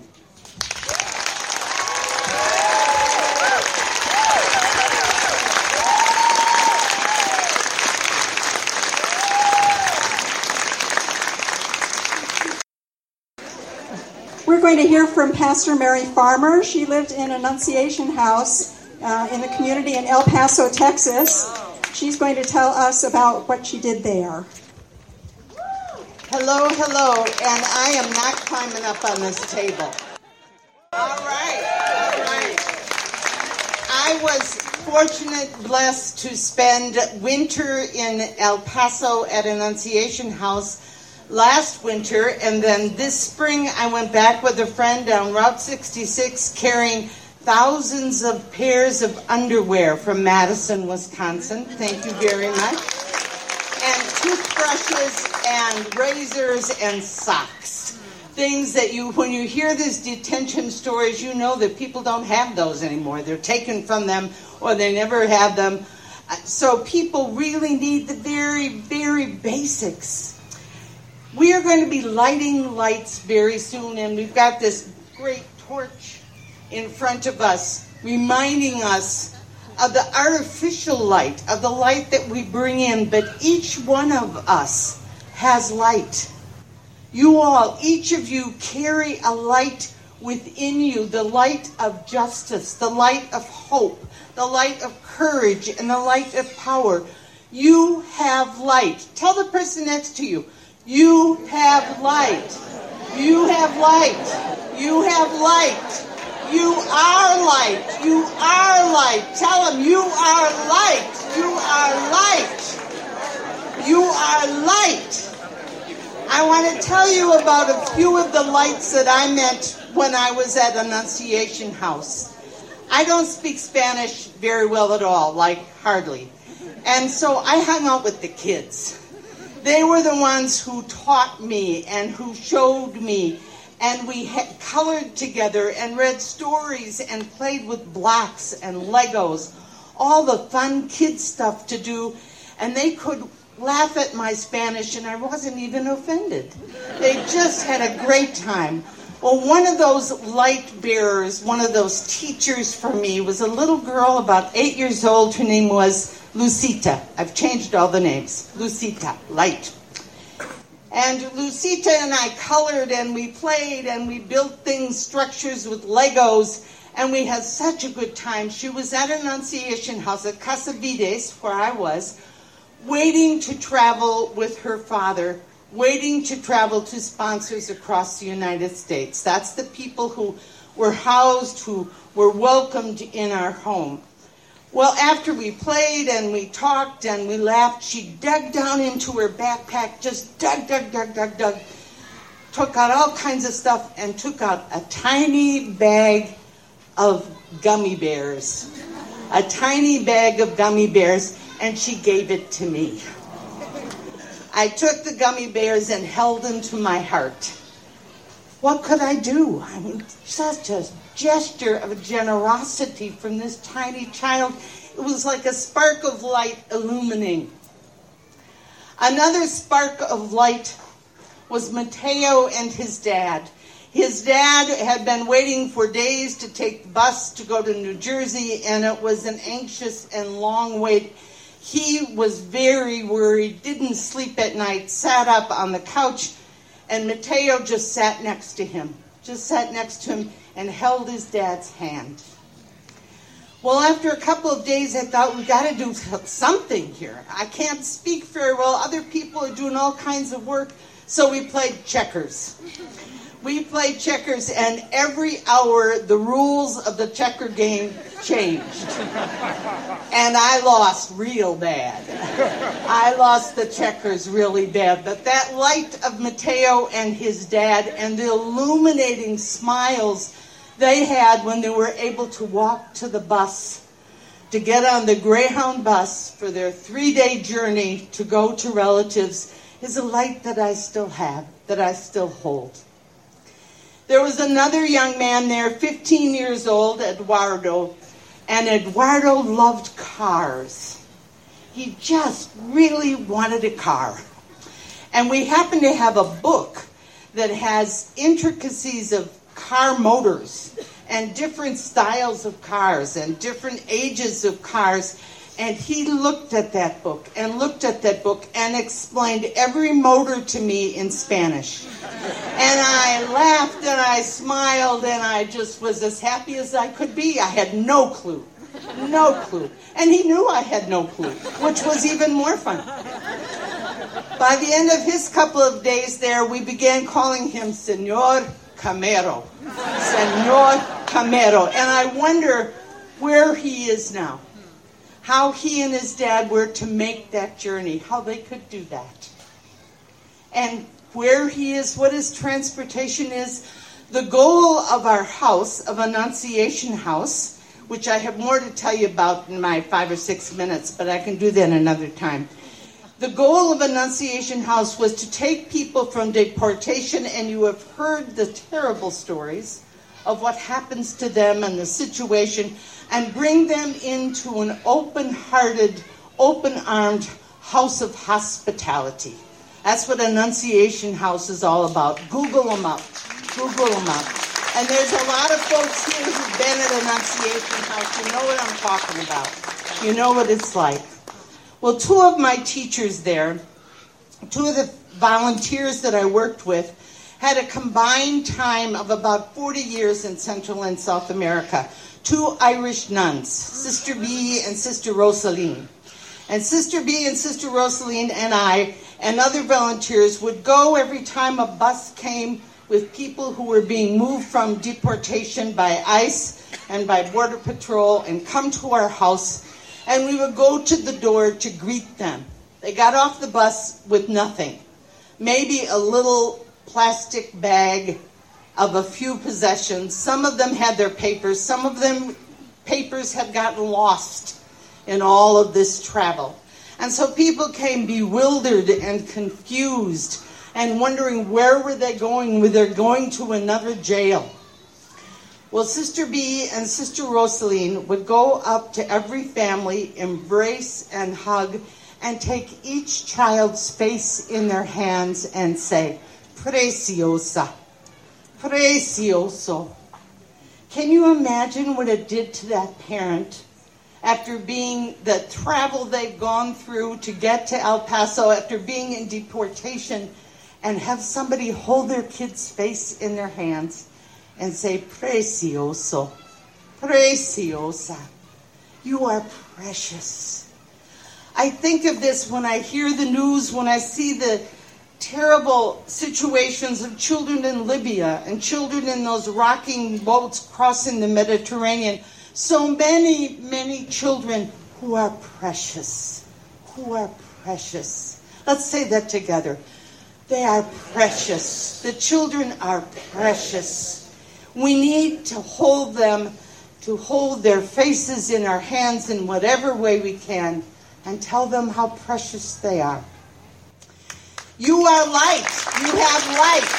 We're going to hear from Pastor Mary Farmer. She lived in Annunciation House uh, in the community in El Paso, Texas. She's going to tell us about what she did there. Hello, hello, and I am not climbing up on this table. All right, all right. I was fortunate, blessed to spend winter in El Paso at Annunciation House last winter, and then this spring I went back with a friend down Route sixty-six carrying thousands of pairs of underwear from Madison, Wisconsin. Thank you very much. And toothbrushes and razors and socks. Things that you, when you hear these detention stories, you know that people don't have those anymore. They're taken from them or they never had them. So people really need the very, very basics. We are going to be lighting lights very soon, and we've got this great torch in front of us, reminding us of the artificial light, of the light that we bring in, but each one of us has light. You all, each of you carry a light within you, the light of justice, the light of hope, the light of courage, and the light of power. You have light. Tell the person next to you, you have light. You have light. You have light. You are light. You are light. Tell them you are light. You are light. You are light. I want to tell you about a few of the lights that I met when I was at Annunciation House. I don't speak Spanish very well at all, like hardly. And so I hung out with the kids. They were the ones who taught me and who showed me, and we had colored together and read stories and played with blocks and Legos, all the fun kid stuff to do, and they could laugh at my Spanish and I wasn't even offended. They just had a great time. Well, one of those light bearers, one of those teachers for me, was a little girl about eight years old. Her name was Lucita. I've changed all the names. Lucita, light. And Lucita and I colored and we played and we built things, structures with Legos, and we had such a good time. She was at Annunciation House at Casa Vides, where I was, waiting to travel with her father, waiting to travel to sponsors across the United States. That's the people who were housed, who were welcomed in our home. Well, after we played and we talked and we laughed, she dug down into her backpack, just dug, dug, dug, dug, dug, took out all kinds of stuff and took out a tiny bag of gummy bears. A tiny bag of gummy bears, and she gave it to me. I took the gummy bears and held them to my heart. What could I do? I mean, such a gesture of generosity from this tiny child. It was like a spark of light illuminating. Another spark of light was Mateo and his dad. His dad had been waiting for days to take the bus to go to New Jersey, and it was an anxious and long wait. He was very worried, didn't sleep at night, sat up on the couch, and Mateo just sat next to him, just sat next to him and held his dad's hand. Well, after a couple of days, I thought, we got to do something here. I can't speak very well. Other people are doing all kinds of work. So we played checkers. We played checkers, and every hour, the rules of the checker game changed. And I lost real bad. I lost the checkers really bad. But that light of Mateo and his dad and the illuminating smiles they had when they were able to walk to the bus, to get on the Greyhound bus for their three-day journey to go to relatives, is a light that I still have, that I still hold. There was another young man there, fifteen years old, Eduardo, and Eduardo loved cars. He just really wanted a car. And we happen to have a book that has intricacies of car motors and different styles of cars and different ages of cars. And he looked at that book and looked at that book and explained every motor to me in Spanish. And I laughed and I smiled and I just was as happy as I could be. I had no clue. No clue. And he knew I had no clue, which was even more fun. By the end of his couple of days there, we began calling him Senor Camero. Senor Camero. And I wonder where he is now. How he and his dad were to make that journey, how they could do that. And where he is, what his transportation is. The goal of our house, of Annunciation House, which I have more to tell you about in my five or six minutes, but I can do that another time. The goal of Annunciation House was to take people from deportation, and you have heard the terrible stories of what happens to them and the situation, and bring them into an open-hearted, open-armed house of hospitality. That's what Annunciation House is all about. Google them up. Google them up. And there's a lot of folks here who've been at Annunciation House. You know what I'm talking about. You know what it's like. Well, two of my teachers there, two of the volunteers that I worked with, had a combined time of about forty years in Central and South America. Two Irish nuns, Sister B and Sister Rosaline. And Sister B and Sister Rosaline and I and other volunteers would go every time a bus came with people who were being moved from deportation by ICE and by Border Patrol and come to our house, and we would go to the door to greet them. They got off the bus with nothing. Maybe a little plastic bag of a few possessions. Some of them had their papers. Some of them papers had gotten lost in all of this travel. And so people came bewildered and confused and wondering where were they going, were they going to another jail. Well, Sister B and Sister Rosaline would go up to every family, embrace and hug, and take each child's face in their hands and say, Preciosa. Precioso. Can you imagine what it did to that parent after being the travel they've gone through to get to El Paso, after being in deportation, and have somebody hold their kid's face in their hands and say, Precioso, Preciosa, you are precious. I think of this when I hear the news, when I see the terrible situations of children in Libya and children in those rocking boats crossing the Mediterranean. So many, many children who are precious, who are precious. Let's say that together. They are precious. The children are precious. We need to hold them, to hold their faces in our hands in whatever way we can, and tell them how precious they are. You are light. You have light.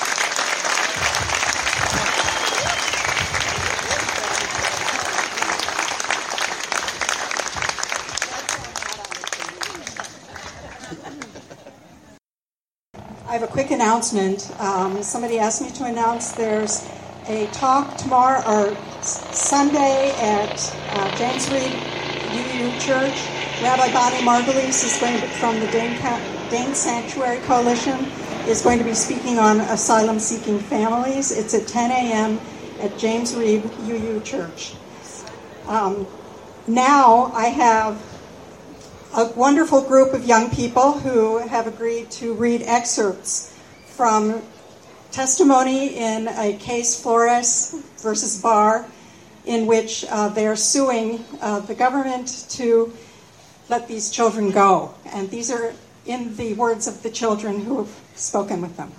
I have a quick announcement. Um, somebody asked me to announce there's a talk tomorrow or Sunday at uh, James Reed U U Church. Rabbi Bonnie Margulies is going to, from the Dane, Dane Sanctuary Coalition, is going to be speaking on asylum-seeking families. It's at ten a.m. at James Reed U U Church. Um, now I have a wonderful group of young people who have agreed to read excerpts from testimony in a case, Flores versus Barr, in which uh, they're suing uh, the government to let these children go. And these are in the words of the children who have spoken with them.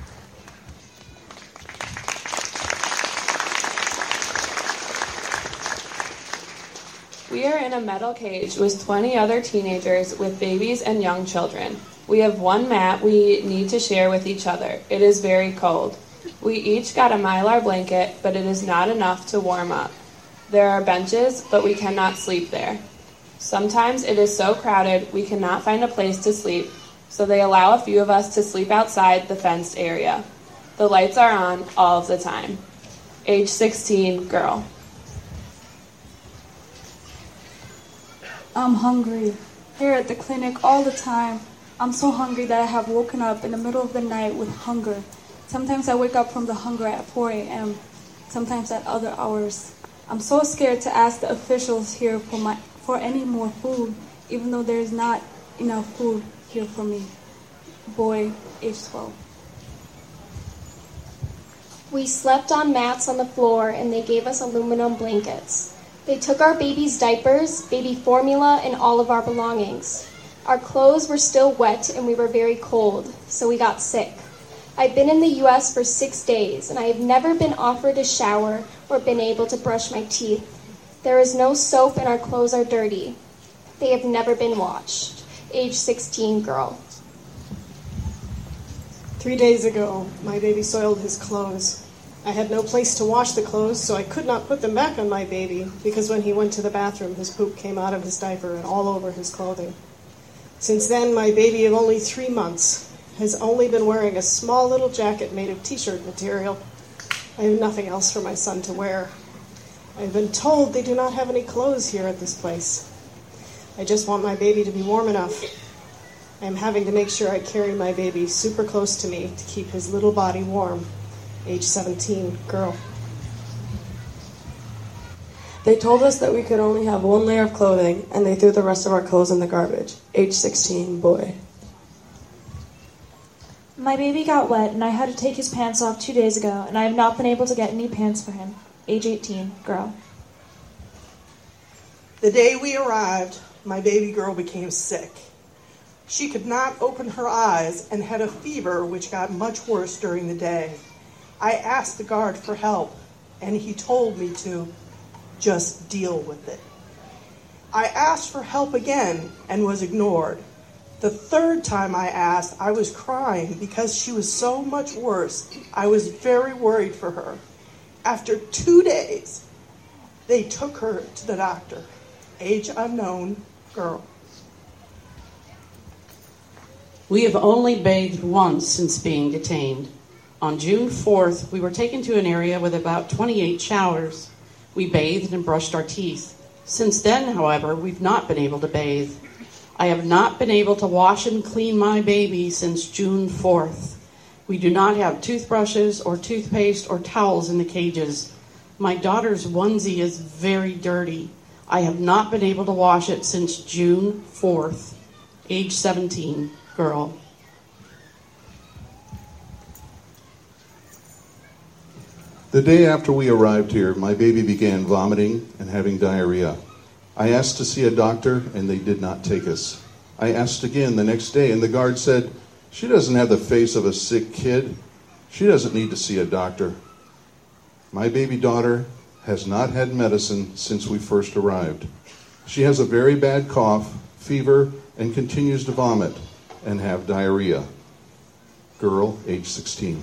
We are in a metal cage with twenty other teenagers with babies and young children. We have one mat we need to share with each other. It is very cold. We each got a Mylar blanket, but it is not enough to warm up. There are benches, but we cannot sleep there. Sometimes it is so crowded we cannot find a place to sleep, so they allow a few of us to sleep outside the fenced area. The lights are on all of the time. Age sixteen, girl. I'm hungry. Here at the clinic all the time. I'm so hungry that I have woken up in the middle of the night with hunger. Sometimes I wake up from the hunger at four a.m., sometimes at other hours. I'm so scared to ask the officials here for my for any more food, even though there is not enough food here for me. Boy, age twelve. We slept on mats on the floor and they gave us aluminum blankets. They took our baby's diapers, baby formula, and all of our belongings. Our clothes were still wet and we were very cold, so we got sick. I've been in the U S for six days and I have never been offered a shower or been able to brush my teeth. There is no soap and our clothes are dirty. They have never been washed. Age sixteen, girl. Three days ago, my baby soiled his clothes. I had no place to wash the clothes, so I could not put them back on my baby because when he went to the bathroom, his poop came out of his diaper and all over his clothing. Since then, my baby of only three months has only been wearing a small little jacket made of t-shirt material. I have nothing else for my son to wear. I've been told they do not have any clothes here at this place. I just want my baby to be warm enough. I'm having to make sure I carry my baby super close to me to keep his little body warm. Age seventeen, girl. They told us that we could only have one layer of clothing, and they threw the rest of our clothes in the garbage. Age sixteen, boy. My baby got wet, and I had to take his pants off two days ago, and I have not been able to get any pants for him. Age eighteen, girl. The day we arrived, my baby girl became sick. She could not open her eyes and had a fever which got much worse during the day. I asked the guard for help, and he told me to just deal with it. I asked for help again and was ignored. The third time I asked, I was crying because she was so much worse. I was very worried for her. After two days, they took her to the doctor. Age unknown, girl. We have only bathed once since being detained. On June fourth, we were taken to an area with about twenty-eight showers. We bathed and brushed our teeth. Since then, however, we've not been able to bathe. I have not been able to wash and clean my baby since June fourth. We do not have toothbrushes or toothpaste or towels in the cages. My daughter's onesie is very dirty. I have not been able to wash it since June fourth. Age seventeen, girl. The day after we arrived here, my baby began vomiting and having diarrhea. I asked to see a doctor, and they did not take us. I asked again the next day, and the guard said, "She doesn't have the face of a sick kid. She doesn't need to see a doctor." My baby daughter has not had medicine since we first arrived. She has a very bad cough, fever, and continues to vomit and have diarrhea. Girl, age sixteen.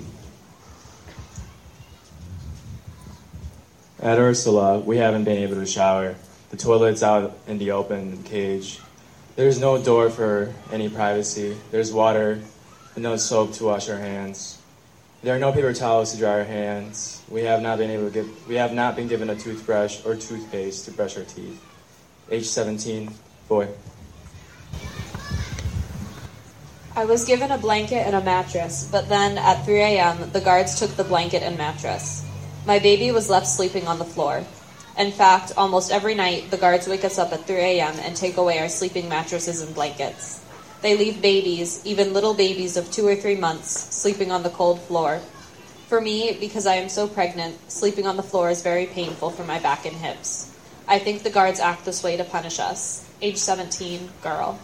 At Ursula, we haven't been able to shower. The toilet's out in the open cage. There's no door for any privacy. There's water, but no soap to wash our hands. There are no paper towels to dry our hands. We have not been able to give, we have not been given a toothbrush or toothpaste to brush our teeth. Age seventeen, boy. I was given a blanket and a mattress, but then at three a.m., the guards took the blanket and mattress. My baby was left sleeping on the floor. In fact, almost every night, the guards wake us up at three a.m. and take away our sleeping mattresses and blankets. They leave babies, even little babies of two or three months, sleeping on the cold floor. For me, because I am so pregnant, sleeping on the floor is very painful for my back and hips. I think the guards act this way to punish us. Age seventeen, girl.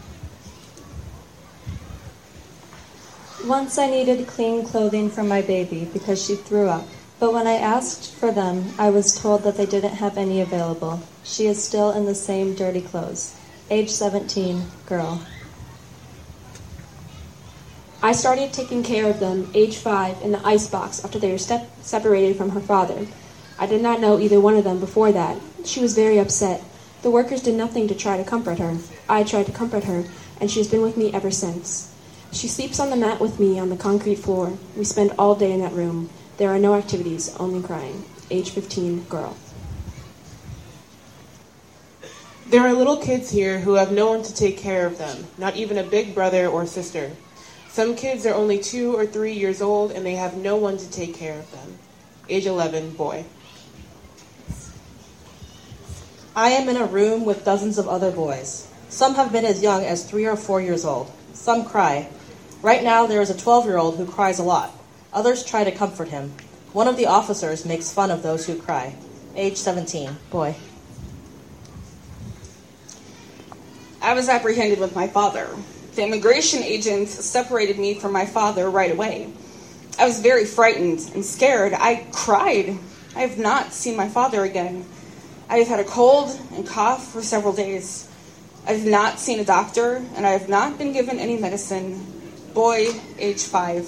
Once I needed clean clothing for my baby because she threw up. But when I asked for them, I was told that they didn't have any available. She is still in the same dirty clothes. Age seventeen, girl. I started taking care of them, age five, in the icebox after they were step- separated from her father. I did not know either one of them before that. She was very upset. The workers did nothing to try to comfort her. I tried to comfort her, and she has been with me ever since. She sleeps on the mat with me on the concrete floor. We spend all day in that room. There are no activities, only crying. Age fifteen, girl. There are little kids here who have no one to take care of them, not even a big brother or sister. Some kids are only two or three years old and they have no one to take care of them. Age eleven, boy. I am in a room with dozens of other boys. Some have been as young as three or four years old. Some cry. Right now there is a twelve-year-old who cries a lot. Others try to comfort him. One of the officers makes fun of those who cry. Age seventeen, boy. I was apprehended with my father. The immigration agents separated me from my father right away. I was very frightened and scared. I cried. I have not seen my father again. I have had a cold and cough for several days. I have not seen a doctor, and I have not been given any medicine. Boy, age five.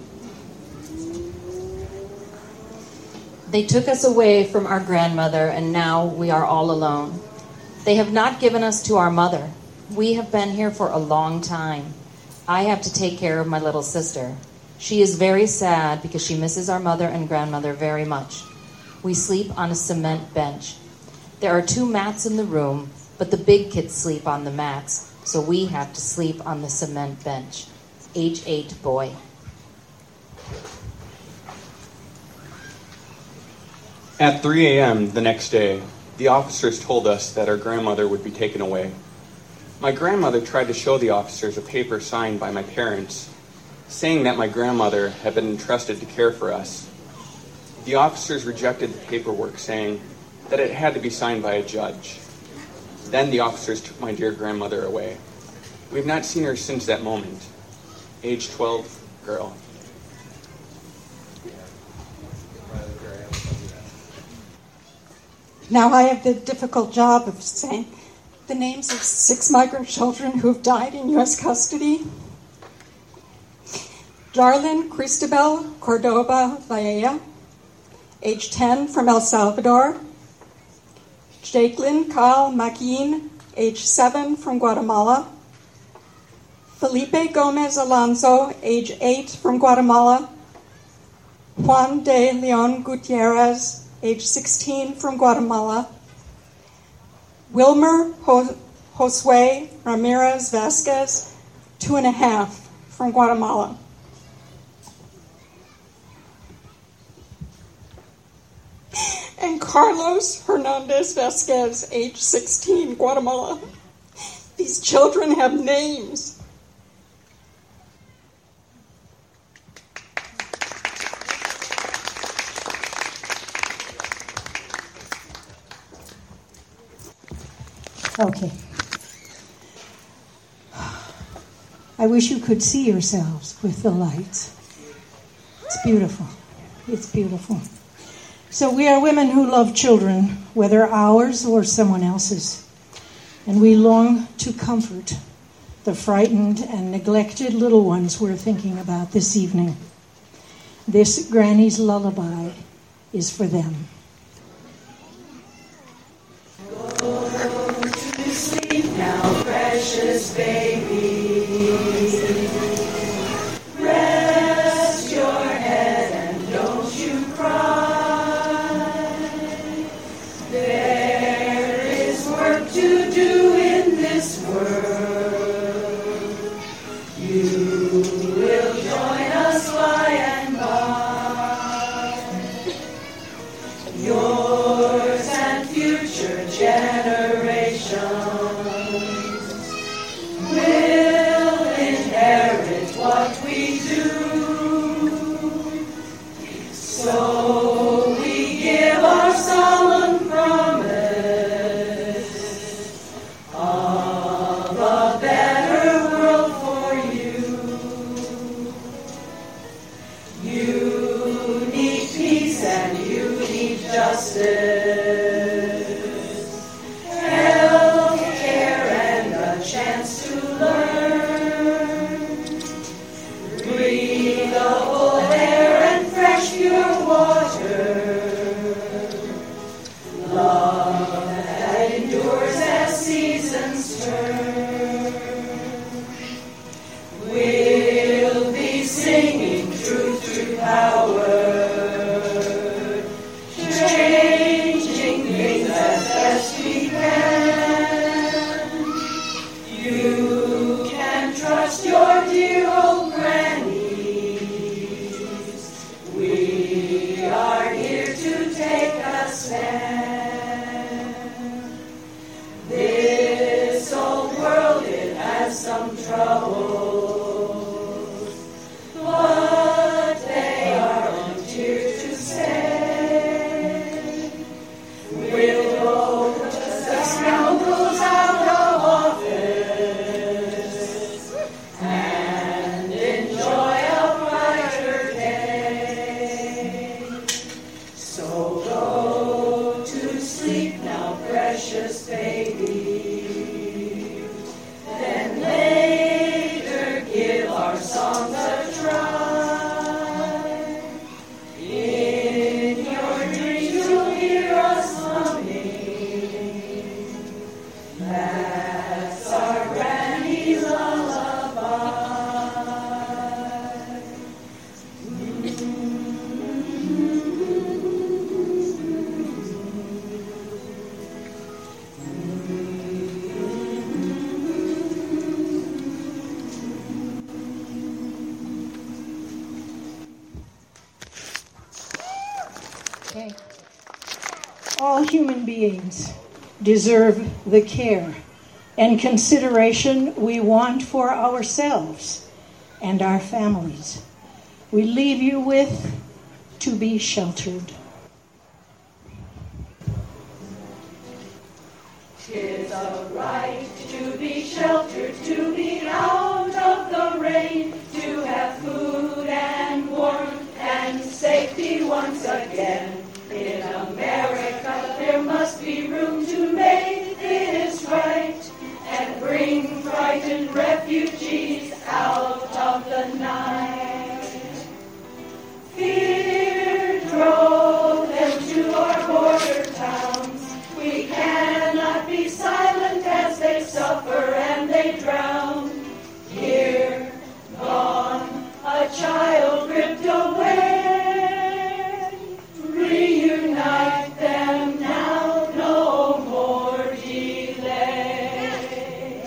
They took us away from our grandmother, and now we are all alone. They have not given us to our mother. We have been here for a long time. I have to take care of my little sister. She is very sad because she misses our mother and grandmother very much. We sleep on a cement bench. There are two mats in the room, but the big kids sleep on the mats, so we have to sleep on the cement bench. Age eight, boy. At three a.m. the next day, the officers told us that our grandmother would be taken away. My grandmother tried to show the officers a paper signed by my parents, saying that my grandmother had been entrusted to care for us. The officers rejected the paperwork, saying that it had to be signed by a judge. Then the officers took my dear grandmother away. We have not seen her since that moment. Age twelve, girl. Now I have the difficult job of saying the names of six migrant children who have died in U S custody. Darlene Cristobal Cordoba Valleja, age ten, from El Salvador. Jacqueline Kyle Maquin, age seven, from Guatemala. Felipe Gomez Alonso, age eight, from Guatemala. Juan de Leon Gutierrez, age sixteen, from Guatemala. Wilmer Ho- Josue Ramirez Vasquez, two and a half, from Guatemala. And Carlos Hernandez Vasquez, age sixteen, Guatemala. These children have names. Okay. I wish you could see yourselves with the lights. It's beautiful. It's beautiful. So we are women who love children, whether ours or someone else's. And we long to comfort the frightened and neglected little ones we're thinking about this evening. This Granny's lullaby is for them. Sleep now, precious baby. Rest your head and don't you cry. There is work to do in this world. You will join us by and by. Yours and troubles, but they are only tears to stay. We'll go just as scoundrels out of office and enjoy a brighter day. So go to sleep now, precious baby. Then later give our songs a try. In your dreams you'll hear us humming. That's our granny's lullaby. Okay. All human beings deserve the care and consideration we want for ourselves and our families. We leave you with To Be Sheltered. Tis a right to be sheltered, to be out of the rain, to have food and warmth and safety once again. In America there must be room to make this right and bring frightened refugees out of the night. Fear drove them to our border towns. We cannot be silent as they suffer and they drown. Here, gone, a child ripped away. Reunite them now, no more delay.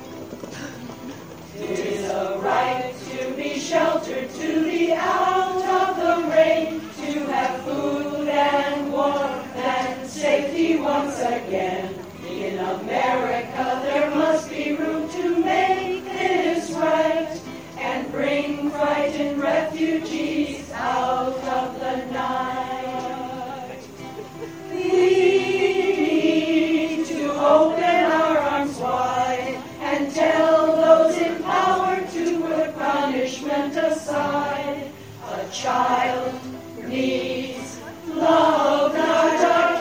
Tis a right to be sheltered, to be out of the rain, to have food and warmth and safety once again. In America there must be room to make this right and bring frightened refugees out of the night. We need to open our arms wide and tell those in power to put punishment aside. A child needs love, not a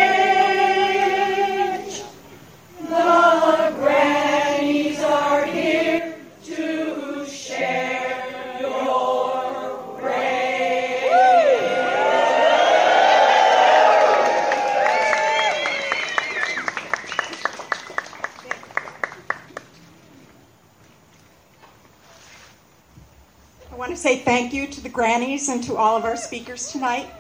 cage. The grannies are here to share your rage. I want to say thank you to the grannies and to all of our speakers tonight.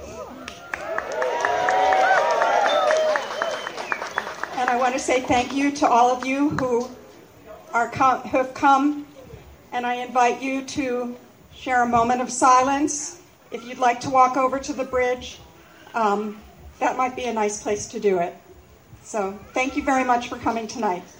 And I want to say thank you to all of you who are com- who have come, and I invite you to share a moment of silence. If you'd like to walk over to the bridge, um, that might be a nice place to do it. So thank you very much for coming tonight.